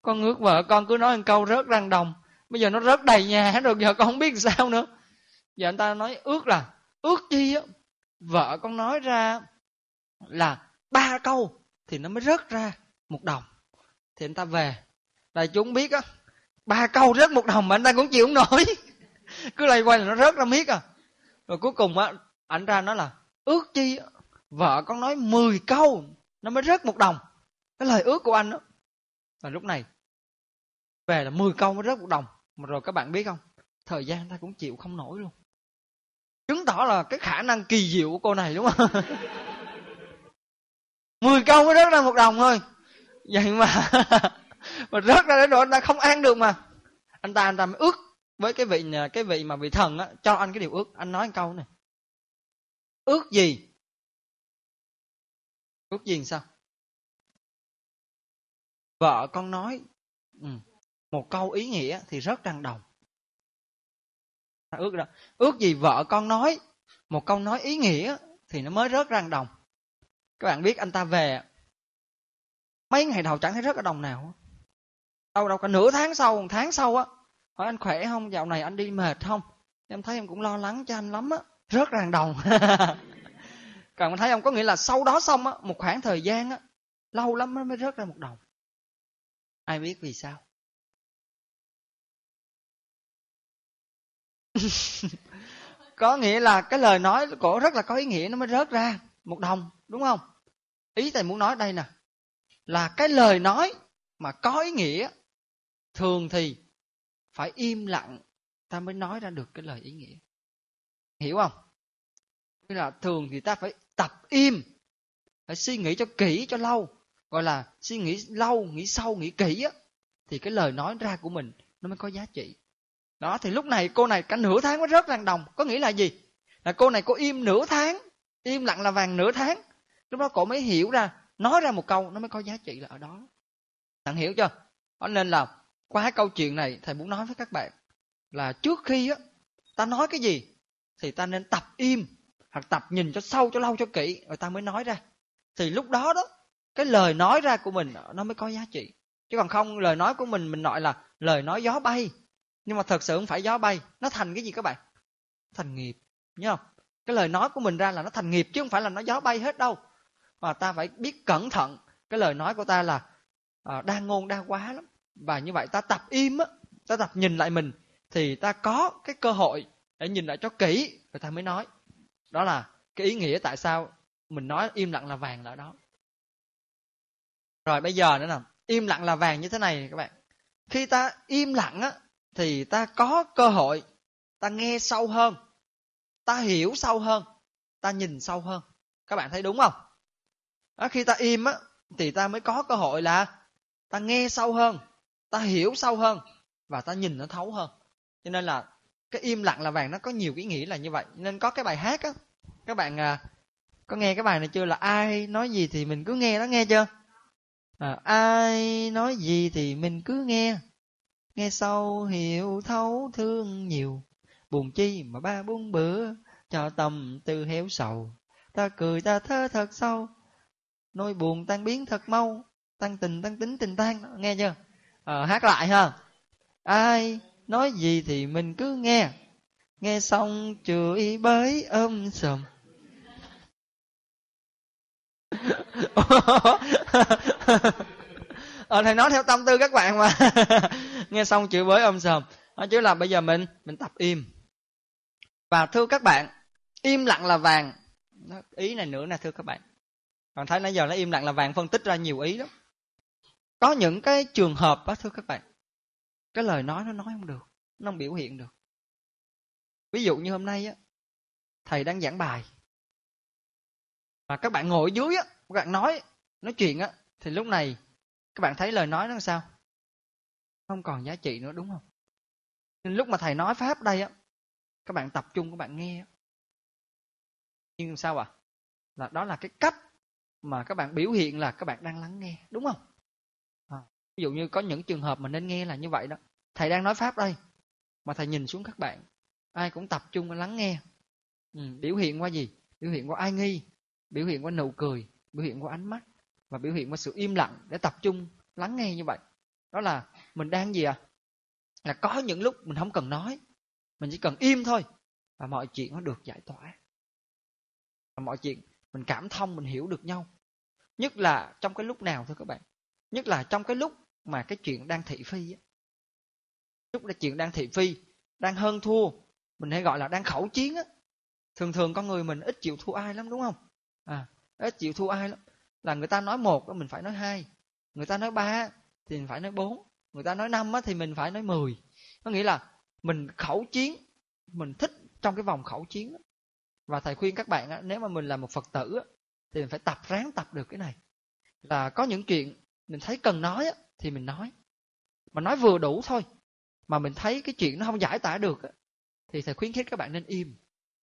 Con ước vợ con cứ nói một câu rớt răng đồng. Bây giờ nó rớt đầy nhà hết rồi, giờ con không biết sao nữa. Giờ anh ta nói ước là, ước chi á, vợ con nói ra là ba câu thì nó mới rớt ra một đồng. Thì anh ta về, đại chúng biết á, ba câu rớt một đồng mà anh ta cũng chịu không nổi. Cứ lay quay là nó rớt ra miết à. Rồi cuối cùng á, anh ra nói là ước chi á, vợ con nói mười câu nó mới rớt một đồng. Cái lời ước của anh đó. Và lúc này về là mười câu mới rớt một đồng. Mà rồi các bạn biết không, thời gian ta cũng chịu không nổi luôn. Chứng tỏ là cái khả năng kỳ diệu của cô này đúng không? mười câu mới rớt ra một đồng thôi. Vậy mà mà rớt ra đến độ anh ta không ăn được mà. Anh ta anh ta mới ước với cái vị cái vị mà vị thần á, cho anh cái điều ước. Anh nói một câu này. Ước gì? Ước gì sao? Vợ con nói ừ, một câu ý nghĩa thì rớt răng đồng. Ước đó. Ước gì vợ con nói một câu nói ý nghĩa thì nó mới rớt răng đồng. Các bạn biết anh ta về mấy ngày đầu chẳng thấy rớt ở đồng nào. Đâu đâu cả nửa tháng sau, một tháng sau á, hỏi anh khỏe không, dạo này anh đi mệt không? Em thấy em cũng lo lắng cho anh lắm á, rớt răng đồng. Các bạn thấy không, có nghĩa là sau đó xong á, một khoảng thời gian á, lâu lắm nó mới rớt ra một đồng. Ai biết vì sao? Có nghĩa là cái lời nói của cổ rất là có ý nghĩa nó mới rớt ra một đồng, đúng không? Ý thầy muốn nói đây nè, là cái lời nói mà có ý nghĩa thường thì phải im lặng ta mới nói ra được cái lời ý nghĩa. Hiểu không? Tức là thường thì ta phải tập im, phải suy nghĩ cho kỹ cho lâu, gọi là suy nghĩ lâu, nghĩ sâu, nghĩ kỹ á, thì cái lời nói ra của mình nó mới có giá trị. Đó, thì lúc này cô này cả nửa tháng mới rớt răng đồng. Có nghĩa là gì? Là cô này cô im nửa tháng, im lặng là vàng nửa tháng. Lúc đó cô mới hiểu ra, nói ra một câu nó mới có giá trị là ở đó. Bạn hiểu chưa? Đó nên là qua câu chuyện này thầy muốn nói với các bạn là trước khi á ta nói cái gì thì ta nên tập im, hoặc tập nhìn cho sâu cho lâu cho kỹ rồi ta mới nói ra. Thì lúc đó đó cái lời nói ra của mình nó mới có giá trị. Chứ còn không lời nói của mình mình nói là lời nói gió bay, nhưng mà thật sự không phải gió bay, nó thành cái gì các bạn? Thành nghiệp, nhớ không? Cái lời nói của mình ra là nó thành nghiệp chứ không phải là nó gió bay hết đâu. Mà ta phải biết cẩn thận cái lời nói của ta là à, đa ngôn đa quá lắm. Và như vậy ta tập im á, ta tập nhìn lại mình thì ta có cái cơ hội để nhìn lại cho kỹ rồi ta mới nói. Đó là cái ý nghĩa tại sao mình nói im lặng là vàng là ở đó. Rồi bây giờ nữa nè, im lặng là vàng như thế này các bạn. Khi ta im lặng á thì ta có cơ hội ta nghe sâu hơn, ta hiểu sâu hơn, ta nhìn sâu hơn. Các bạn thấy đúng không? Đó, khi ta im á thì ta mới có cơ hội là ta nghe sâu hơn, ta hiểu sâu hơn và ta nhìn nó thấu hơn. Cho nên là cái im lặng là vàng nó có nhiều ý nghĩa là như vậy. Nên có cái bài hát á, các bạn à, có nghe cái bài này chưa, là ai nói gì thì mình cứ nghe đó, nghe chưa? À, ai nói gì thì mình cứ nghe, nghe sâu hiểu thấu thương nhiều, buồn chi mà ba bốn bữa cho tâm tư héo sầu, ta cười ta thơ thật sâu, nỗi buồn tan biến thật mau, tăng tình tăng tính tình tan. Nghe chưa? À, hát lại ha. Ai nói gì thì mình cứ nghe, nghe xong chửi bới ôm sầm. Ờ, thầy nói theo tâm tư các bạn mà. Nghe xong chửi bới ôm sầm. Đó chứ là bây giờ mình mình tập im. Và thưa các bạn, im lặng là vàng. Ý này nữa nè thưa các bạn. Còn thấy nãy giờ nó im lặng là vàng phân tích ra nhiều ý lắm. Có những cái trường hợp đó thưa các bạn, cái lời nói nó nói không được, nó không biểu hiện được. Ví dụ như hôm nay á, thầy đang giảng bài mà các bạn ngồi dưới á, các bạn nói nói chuyện á, thì lúc này các bạn thấy lời nói nó làm sao? Không còn giá trị nữa, đúng không? Nên lúc mà thầy nói pháp đây á, các bạn tập trung các bạn nghe. Nhưng sao ạ? À? Là đó là cái cách mà các bạn biểu hiện là các bạn đang lắng nghe, đúng không? À, ví dụ như có những trường hợp mà nên nghe là như vậy đó. Thầy đang nói pháp đây, mà thầy nhìn xuống các bạn, ai cũng tập trung và lắng nghe. Ừ, biểu hiện qua gì? Biểu hiện qua ai nghi, biểu hiện qua nụ cười, biểu hiện qua ánh mắt và biểu hiện qua sự im lặng để tập trung lắng nghe như vậy. Đó là mình đang gì à? Là có những lúc mình không cần nói, mình chỉ cần im thôi, và mọi chuyện nó được giải tỏa. Và mọi chuyện mình cảm thông, mình hiểu được nhau. Nhất là trong cái lúc nào thôi các bạn. Nhất là trong cái lúc mà cái chuyện đang thị phi á. Lúc là chuyện đang thị phi, đang hơn thua, mình hay gọi là đang khẩu chiến á. Thường thường con người mình ít chịu thua ai lắm đúng không? À, ít chịu thua ai lắm. Là người ta nói một mình phải nói hai, người ta nói ba thì mình phải nói bốn, người ta nói năm thì mình phải nói mười. Có nghĩa là mình khẩu chiến, mình thích trong cái vòng khẩu chiến đó. Và thầy khuyên các bạn á, nếu mà mình là một Phật tử á, thì mình phải tập ráng tập được cái này. Là có những chuyện mình thấy cần nói á, thì mình nói. Mà nói vừa đủ thôi. Mà mình thấy cái chuyện nó không giải tỏa được á, thì thầy khuyến khích các bạn nên im.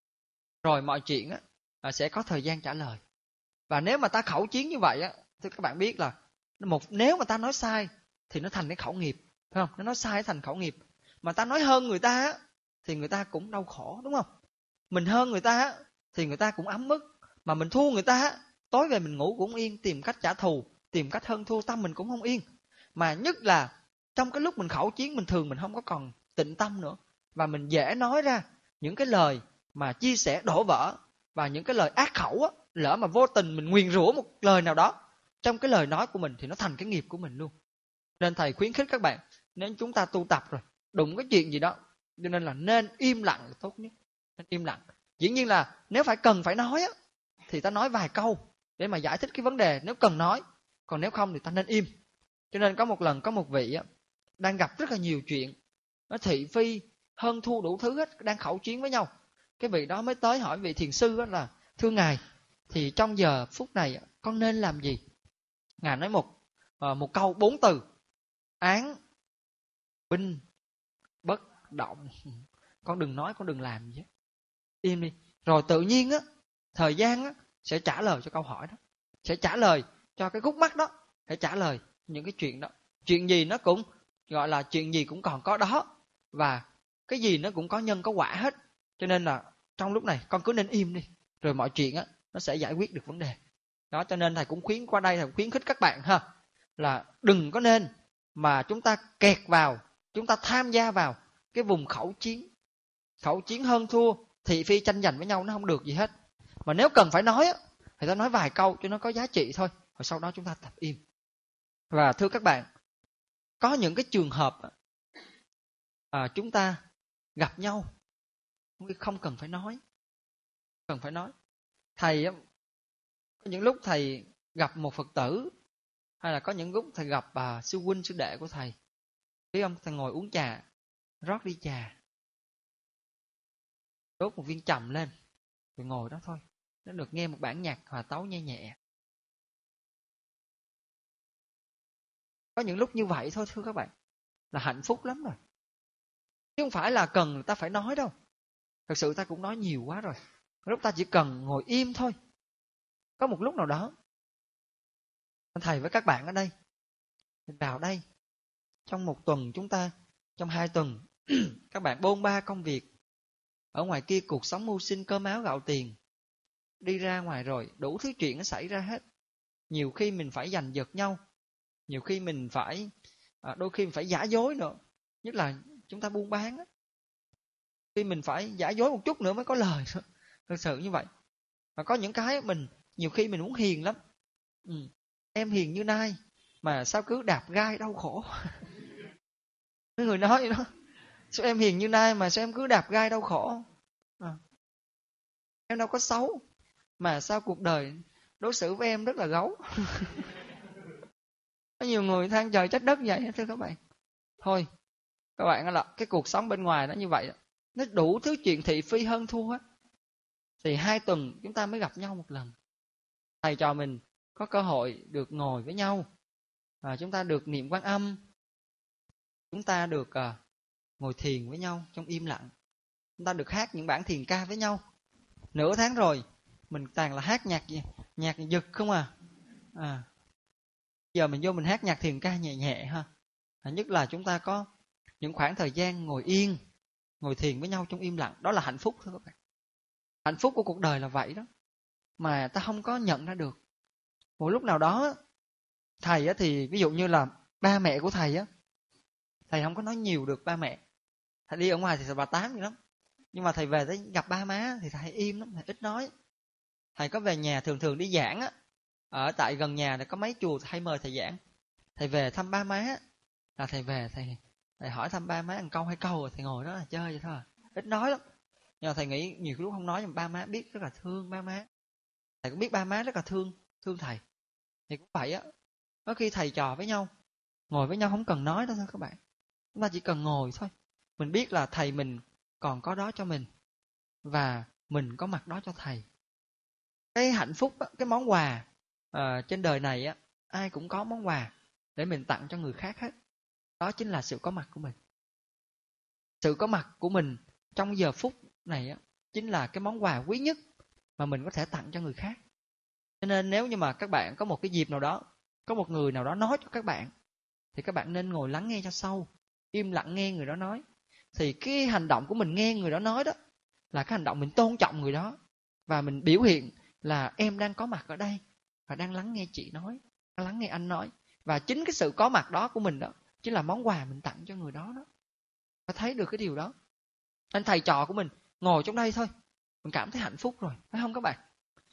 Rồi mọi chuyện á, sẽ có thời gian trả lời. Và nếu mà ta khẩu chiến như vậy á, thì các bạn biết là một nếu mà ta nói sai thì nó thành cái khẩu nghiệp, phải không? Nó nói sai thành khẩu nghiệp. Mà ta nói hơn người ta á, thì người ta cũng đau khổ đúng không? Mình hơn người ta á, thì người ta cũng ấm ức. Mà mình thua người ta á, tối về mình ngủ cũng yên, tìm cách trả thù, tìm cách hơn thua, tâm mình cũng không yên. Mà nhất là trong cái lúc mình khẩu chiến, mình thường mình không có còn tịnh tâm nữa. Và mình dễ nói ra những cái lời mà chia sẻ đổ vỡ. Và những cái lời ác khẩu á, lỡ mà vô tình mình nguyền rủa một lời nào đó trong cái lời nói của mình thì nó thành cái nghiệp của mình luôn. Nên thầy khuyến khích các bạn, nếu chúng ta tu tập rồi, đụng cái chuyện gì đó, cho nên là nên im lặng là tốt nhất. Nên im lặng. Dĩ nhiên là nếu phải cần phải nói á, thì ta nói vài câu để mà giải thích cái vấn đề nếu cần nói. Còn nếu không thì ta nên im. Cho nên có một lần có một vị á, đang gặp rất là nhiều chuyện, nó thị phi, hơn thua đủ thứ hết, đang khẩu chiến với nhau. Cái vị đó mới tới hỏi vị thiền sư đó là: thưa ngài, thì trong giờ phút này con nên làm gì? Ngài nói một một câu bốn từ: án binh bất động. Con đừng nói, con đừng làm gì hết, im đi. Rồi tự nhiên á, thời gian á sẽ trả lời cho câu hỏi đó, sẽ trả lời cho cái khúc mắc đó, sẽ trả lời những cái chuyện đó. Chuyện gì nó cũng gọi là chuyện gì cũng còn có đó, và cái gì nó cũng có nhân có quả hết. Cho nên là trong lúc này con cứ nên im đi, rồi mọi chuyện á nó sẽ giải quyết được vấn đề đó. Cho nên thầy cũng khuyến qua đây, thầy khuyến khích các bạn ha, là đừng có nên mà chúng ta kẹt vào, chúng ta tham gia vào cái vùng khẩu chiến. Khẩu chiến hơn thua, thị phi tranh giành với nhau, nó không được gì hết. Mà nếu cần phải nói á, thì ta nói vài câu cho nó có giá trị thôi, rồi sau đó chúng ta tập im. Và thưa các bạn, có những cái trường hợp à, chúng ta gặp nhau không cần phải nói, cần phải nói. Thầy á, có những lúc thầy gặp một Phật tử, hay là có những lúc thầy gặp à, sư huynh sư đệ của thầy, biết không, thầy ngồi uống trà, rót ly trà, đốt một viên trầm lên, rồi ngồi đó thôi, nó được nghe một bản nhạc hòa tấu nhẹ nhẹ. Có những lúc như vậy thôi thưa các bạn, là hạnh phúc lắm rồi. Chứ không phải là cần người ta phải nói đâu. Thật sự ta cũng nói nhiều quá rồi. Lúc ta chỉ cần ngồi im thôi. Có một lúc nào đó, thầy với các bạn ở đây, vào đây, trong một tuần chúng ta, trong hai tuần, các bạn bôn ba công việc. Ở ngoài kia cuộc sống mưu sinh cơm áo gạo tiền. Đi ra ngoài rồi, đủ thứ chuyện nó xảy ra hết. Nhiều khi mình phải giành giật nhau. Nhiều khi mình phải, à, đôi khi mình phải giả dối nữa. Nhất là chúng ta buôn bán á. Khi mình phải giả dối một chút nữa mới có lời. Thật sự như vậy. Và có những cái mình, nhiều khi mình muốn hiền lắm. Ừ. Em hiền như nai, mà sao cứ đạp gai đau khổ. Mấy người nói vậy đó. Sao em hiền như nai mà sao em cứ đạp gai đau khổ. À. Em đâu có xấu, mà sao cuộc đời đối xử với em rất là gấu. Có nhiều người than trời trách đất vậy thưa các bạn. Thôi, các bạn là cái cuộc sống bên ngoài nó như vậy đó. Nó đủ thứ chuyện thị phi hơn thua hết. Thì hai tuần chúng ta mới gặp nhau một lần. Thầy trò mình có cơ hội được ngồi với nhau. À, chúng ta được niệm Quan Âm. Chúng ta được à, ngồi thiền với nhau trong im lặng. Chúng ta được hát những bản thiền ca với nhau. Nửa tháng rồi, mình toàn là hát nhạc gì? Nhạc giật không à. À. Giờ mình vô mình hát nhạc thiền ca nhẹ nhẹ ha. À, nhất là chúng ta có những khoảng thời gian ngồi yên, ngồi thiền với nhau trong im lặng. Đó là hạnh phúc thưa các bạn. Hạnh phúc của cuộc đời là vậy đó. Mà ta không có nhận ra được. Một lúc nào đó, thầy thì ví dụ như là ba mẹ của thầy á, Thầy không có nói nhiều được ba mẹ. Thầy đi ở ngoài thì thầy bà tám gì lắm. Nhưng mà thầy về tới gặp ba má thì thầy im lắm, thầy ít nói. Thầy có về nhà thường thường đi giảng á, ở tại gần nhà này có mấy chùa hay mời thầy giảng. Thầy về thăm ba má là thầy về thầy thầy hỏi thăm ba má một câu hai câu rồi thầy ngồi đó là chơi vậy thôi, ít nói lắm. Nhưng mà thầy nghĩ nhiều lúc không nói nhưng ba má biết rất là thương ba má. Thầy cũng biết ba má rất là thương thương thầy. Thì cũng vậy á, có khi thầy trò với nhau, ngồi với nhau không cần nói đâu thôi các bạn. Chúng ta chỉ cần ngồi thôi. Mình biết là thầy mình còn có đó cho mình và mình có mặt đó cho thầy. Cái hạnh phúc, cái món quà à, trên đời này á, ai cũng có món quà để mình tặng cho người khác hết. Đó chính là sự có mặt của mình. Sự có mặt của mình trong giờ phút này á, chính là cái món quà quý nhất mà mình có thể tặng cho người khác. Cho nên nếu như mà các bạn có một cái dịp nào đó, có một người nào đó nói cho các bạn, thì các bạn nên ngồi lắng nghe cho sâu, im lặng nghe người đó nói. Thì cái hành động của mình nghe người đó nói đó là cái hành động mình tôn trọng người đó, và mình biểu hiện là em đang có mặt ở đây và đang lắng nghe chị nói, đang lắng nghe anh nói. Và chính cái sự có mặt đó của mình đó chính là món quà mình tặng cho người đó đó. Và thấy được cái điều đó, anh thầy trò của mình ngồi trong đây thôi, mình cảm thấy hạnh phúc rồi, phải không các bạn?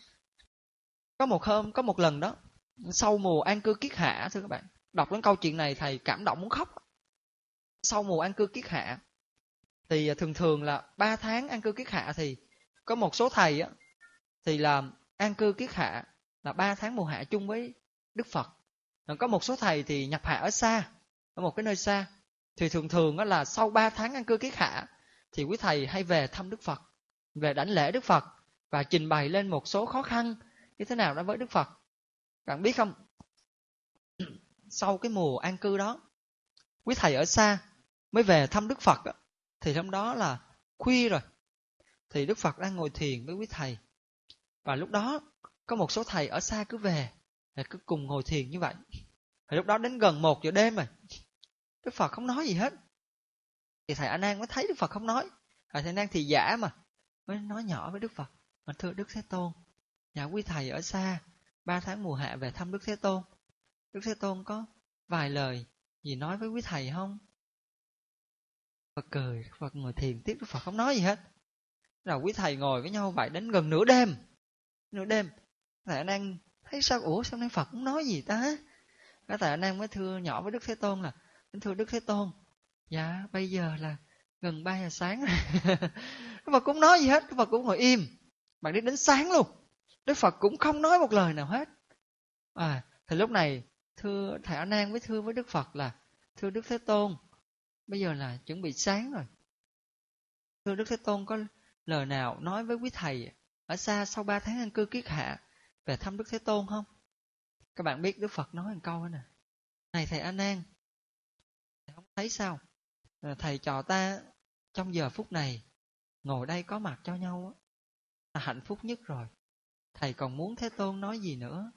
Có một hôm, có một lần đó, sau mùa an cư kiết hạ, thưa các bạn, đọc đến câu chuyện này thầy cảm động muốn khóc. Sau mùa an cư kiết hạ thì thường thường là ba tháng an cư kiết hạ, thì có một số thầy á thì là an cư kiết hạ là ba tháng mùa hạ chung với Đức Phật. Có một số thầy thì nhập hạ ở xa, ở một cái nơi xa, thì thường thường á là sau ba tháng an cư kiết hạ thì quý thầy hay về thăm Đức Phật, về đảnh lễ Đức Phật và trình bày lên một số khó khăn như thế nào đó với Đức Phật. Bạn biết không, sau cái mùa an cư đó, quý thầy ở xa mới về thăm Đức Phật, thì trong đó là khuya rồi, thì Đức Phật đang ngồi thiền với quý thầy. Và lúc đó có một số thầy ở xa cứ về, thì cứ cùng ngồi thiền như vậy. Thì lúc đó đến gần một giờ đêm rồi, Đức Phật không nói gì hết. Thì thầy A Nan mới thấy Đức Phật không nói, thầy A Nan thì giả mà, mới nói nhỏ với Đức Phật: mà thưa Đức Thế Tôn, dạ quý thầy ở xa, ba tháng mùa hạ về thăm Đức Thế Tôn. Đức Thế Tôn có vài lời gì nói với quý thầy không? Phật cười, Phật ngồi thiền tiếp, Đức Phật không nói gì hết. Rồi quý thầy ngồi với nhau vậy đến gần nửa đêm. Nửa đêm, thầy A Nan thấy sao, ủa sao nay Phật không nói gì ta? Cái thầy A Nan mới thưa nhỏ với Đức Thế Tôn là: thưa Đức Thế Tôn, dạ bây giờ là gần ba giờ sáng rồi. Đức Phật cũng nói gì hết, Đức Phật cũng ngồi im. Bạn đi đến sáng luôn, Đức Phật cũng không nói một lời nào hết. À, thì lúc này thưa thầy A Nan mới thưa với Đức Phật là: thưa Đức Thế Tôn, bây giờ là chuẩn bị sáng rồi. Thưa Đức Thế Tôn, có lời nào nói với quý thầy ở xa sau ba tháng an cư kiết hạ về thăm Đức Thế Tôn không? Các bạn biết Đức Phật nói một câu đó nè: này thầy A Nan, thầy không thấy sao, thầy trò ta trong giờ phút này ngồi đây có mặt cho nhau là hạnh phúc nhất rồi. Thầy còn muốn Thế Tôn nói gì nữa?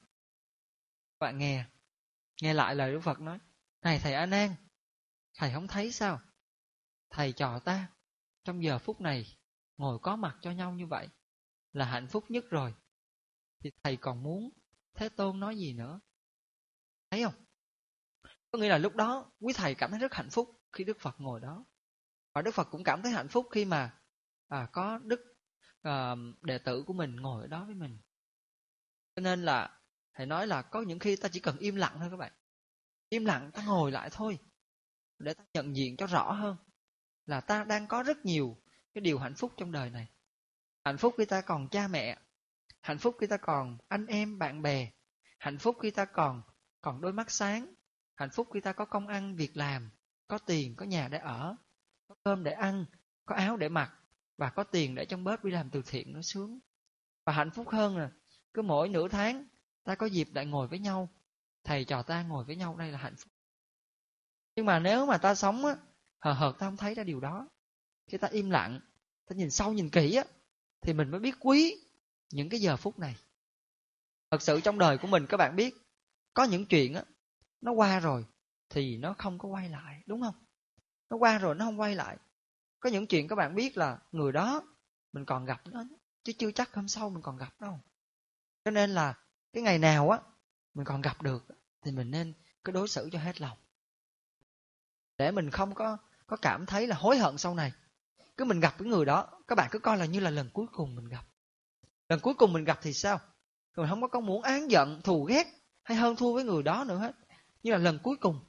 Các bạn nghe, nghe lại lời Đức Phật nói: này thầy A Nan, thầy không thấy sao, thầy trò ta trong giờ phút này ngồi có mặt cho nhau như vậy là hạnh phúc nhất rồi. Thì thầy còn muốn Thế Tôn nói gì nữa? Thấy không? Có nghĩa là lúc đó quý thầy cảm thấy rất hạnh phúc khi Đức Phật ngồi đó. Và Đức Phật cũng cảm thấy hạnh phúc khi mà à, có Đức à, đệ tử của mình ngồi ở đó với mình. Cho nên là thầy nói là có những khi ta chỉ cần im lặng thôi các bạn. Im lặng, ta ngồi lại thôi, để ta nhận diện cho rõ hơn là ta đang có rất nhiều cái điều hạnh phúc trong đời này. Hạnh phúc khi ta còn cha mẹ, hạnh phúc khi ta còn anh em bạn bè, hạnh phúc khi ta còn còn đôi mắt sáng, hạnh phúc khi ta có công ăn việc làm, có tiền, có nhà để ở, có cơm để ăn, có áo để mặc, và có tiền để trong bếp đi làm từ thiện, nó sướng. Và hạnh phúc hơn là cứ mỗi nửa tháng ta có dịp lại ngồi với nhau, thầy trò ta ngồi với nhau, đây là hạnh phúc. Nhưng mà nếu mà ta sống á, hờ hợt ta không thấy ra điều đó. Khi ta im lặng, ta nhìn sâu nhìn kỹ á, thì mình mới biết quý những cái giờ phút này. Thật sự trong đời của mình các bạn biết, có những chuyện á, nó qua rồi thì nó không có quay lại, đúng không? Nó qua rồi nó không quay lại. Có những chuyện các bạn biết là người đó mình còn gặp nó, chứ chưa chắc hôm sau mình còn gặp đâu. Cho nên là cái ngày nào á mình còn gặp được thì mình nên cứ đối xử cho hết lòng. để mình không có có cảm thấy là hối hận sau này. Cứ mình gặp cái người đó, các bạn cứ coi là như là lần cuối cùng mình gặp. Lần cuối cùng mình gặp thì sao? Mình không có có muốn án giận, thù ghét hay hơn thua với người đó nữa hết. Như là lần cuối cùng.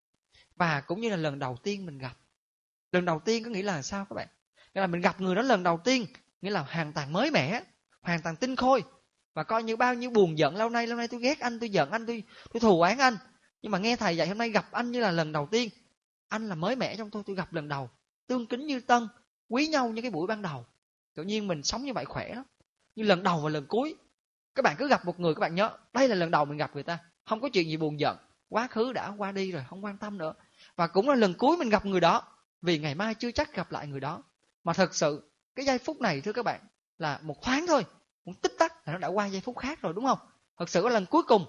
Và cũng như là lần đầu tiên mình gặp. Lần đầu tiên có nghĩa là sao các bạn? Nghĩa là mình gặp người đó lần đầu tiên, nghĩa là hoàn toàn mới mẻ, hoàn toàn tinh khôi. Và coi như bao nhiêu buồn giận lâu nay, lâu nay tôi ghét anh, tôi giận anh, tôi tôi thù oán anh. Nhưng mà nghe thầy dạy hôm nay gặp anh như là lần đầu tiên. Anh là mới mẻ trong tôi, tôi gặp lần đầu. Tương kính như tân, quý nhau như cái buổi ban đầu. Tự nhiên mình sống như vậy khỏe lắm. Như lần đầu và lần cuối. Các bạn cứ gặp một người, các bạn nhớ, đây là lần đầu mình gặp người ta. Không có chuyện gì buồn giận. Quá khứ đã qua đi rồi, không quan tâm nữa. Và cũng là lần cuối mình gặp người đó. Vì ngày mai chưa chắc gặp lại người đó. Mà thật sự, cái giây phút này thưa các bạn, là một thoáng thôi. Một tích tắc là nó đã qua giây phút khác rồi, đúng không? Thật sự là lần cuối cùng.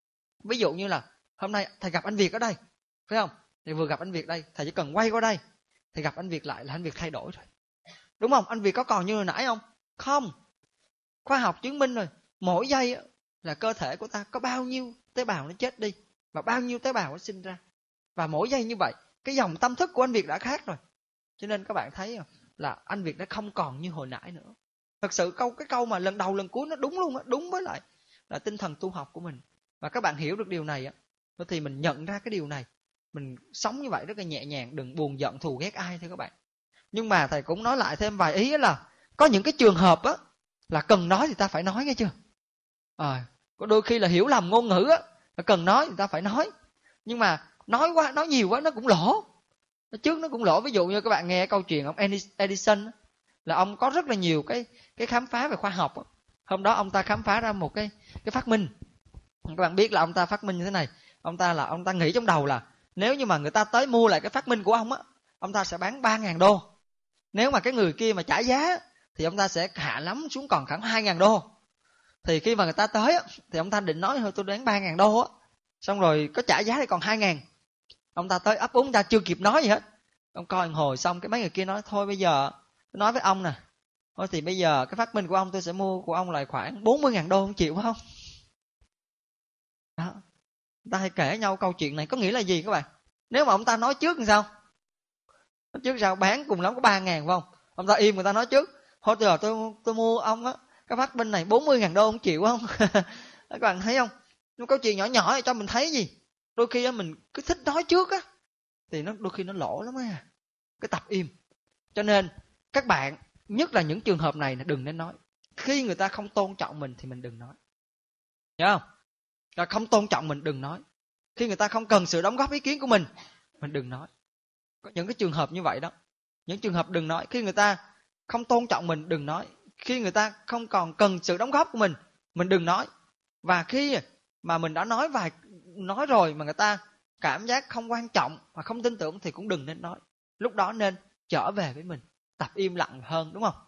Ví dụ như là hôm nay thầy gặp anh Việt ở đây, phải không? Thầy vừa gặp anh Việt đây, thầy chỉ cần quay qua đây, thầy gặp anh Việt lại là anh Việt thay đổi rồi. Đúng không? Anh Việt có còn như hồi nãy không? Không. Khoa học chứng minh rồi, mỗi giây là cơ thể của ta có bao nhiêu tế bào nó chết đi và bao nhiêu tế bào nó sinh ra. Và mỗi giây như vậy, cái dòng tâm thức của anh Việt đã khác rồi. Cho nên các bạn thấy là anh Việt đã không còn như hồi nãy nữa. Thật sự câu cái câu mà lần đầu lần cuối nó đúng luôn á, đúng với lại là tinh thần tu học của mình. Và các bạn hiểu được điều này á, thì mình nhận ra cái điều này, mình sống như vậy rất là nhẹ nhàng, đừng buồn giận thù ghét ai thôi các bạn. Nhưng mà thầy cũng nói lại thêm vài ý là có những cái trường hợp á là cần nói thì ta phải nói, nghe chưa? À, có đôi khi là hiểu lầm ngôn ngữ á, là cần nói thì ta phải nói. Nhưng mà nói quá, nói nhiều quá nó cũng lỗ. Trước nó cũng lỗ. Ví dụ như các bạn nghe câu chuyện ông Edison, là ông có rất là nhiều cái cái khám phá về khoa học. Hôm đó ông ta khám phá ra một cái cái phát minh. Các bạn biết là ông ta phát minh như thế này. Ông ta là ông ta nghĩ trong đầu là nếu như mà người ta tới mua lại cái phát minh của ông á, ông ta sẽ bán ba ngàn đô. Nếu mà cái người kia mà trả giá thì ông ta sẽ hạ lắm xuống còn khoảng hai ngàn đô. Thì khi mà người ta tới á, thì ông ta định nói thôi tôi bán ba ngàn đô á. Xong rồi có trả giá thì còn hai ngàn. Ông ta tới ấp úng, ta chưa kịp nói gì hết. Ông coi một hồi xong cái mấy người kia nói thôi bây giờ tôi nói với ông nè. Thôi thì bây giờ cái phát minh của ông tôi sẽ mua của ông lại khoảng bốn mươi ngàn đô, không chịu không? Đó. Người ta hay kể nhau câu chuyện này có nghĩa là gì các bạn? Nếu mà ông ta nói trước thì sao? Nói trước sao bán cùng lắm có ba ngàn phải không? Ông ta im, người ta nói trước. Thôi giờ tôi tôi mua ông á, cái phát minh này bốn mươi ngàn đô, không chịu không? Các bạn thấy không? Nó câu chuyện nhỏ nhỏ cho mình thấy gì? Đôi khi mình cứ thích nói trước á, thì nó đôi khi nó lỗ lắm á. Cái tập im. Cho nên các bạn, nhất là những trường hợp này đừng nên nói. Khi người ta không tôn trọng mình thì mình đừng nói. Nhớ không? Là không tôn trọng mình đừng nói. Khi người ta không cần sự đóng góp ý kiến của mình, mình đừng nói. Có những cái trường hợp như vậy đó. Những trường hợp đừng nói. Khi người ta không tôn trọng mình đừng nói. Khi người ta không còn cần sự đóng góp của mình, mình đừng nói. Và khi mà mình đã nói vài nói rồi mà người ta cảm giác không quan trọng và không tin tưởng thì cũng đừng nên nói. Lúc đó nên trở về với mình, tập im lặng hơn, đúng không?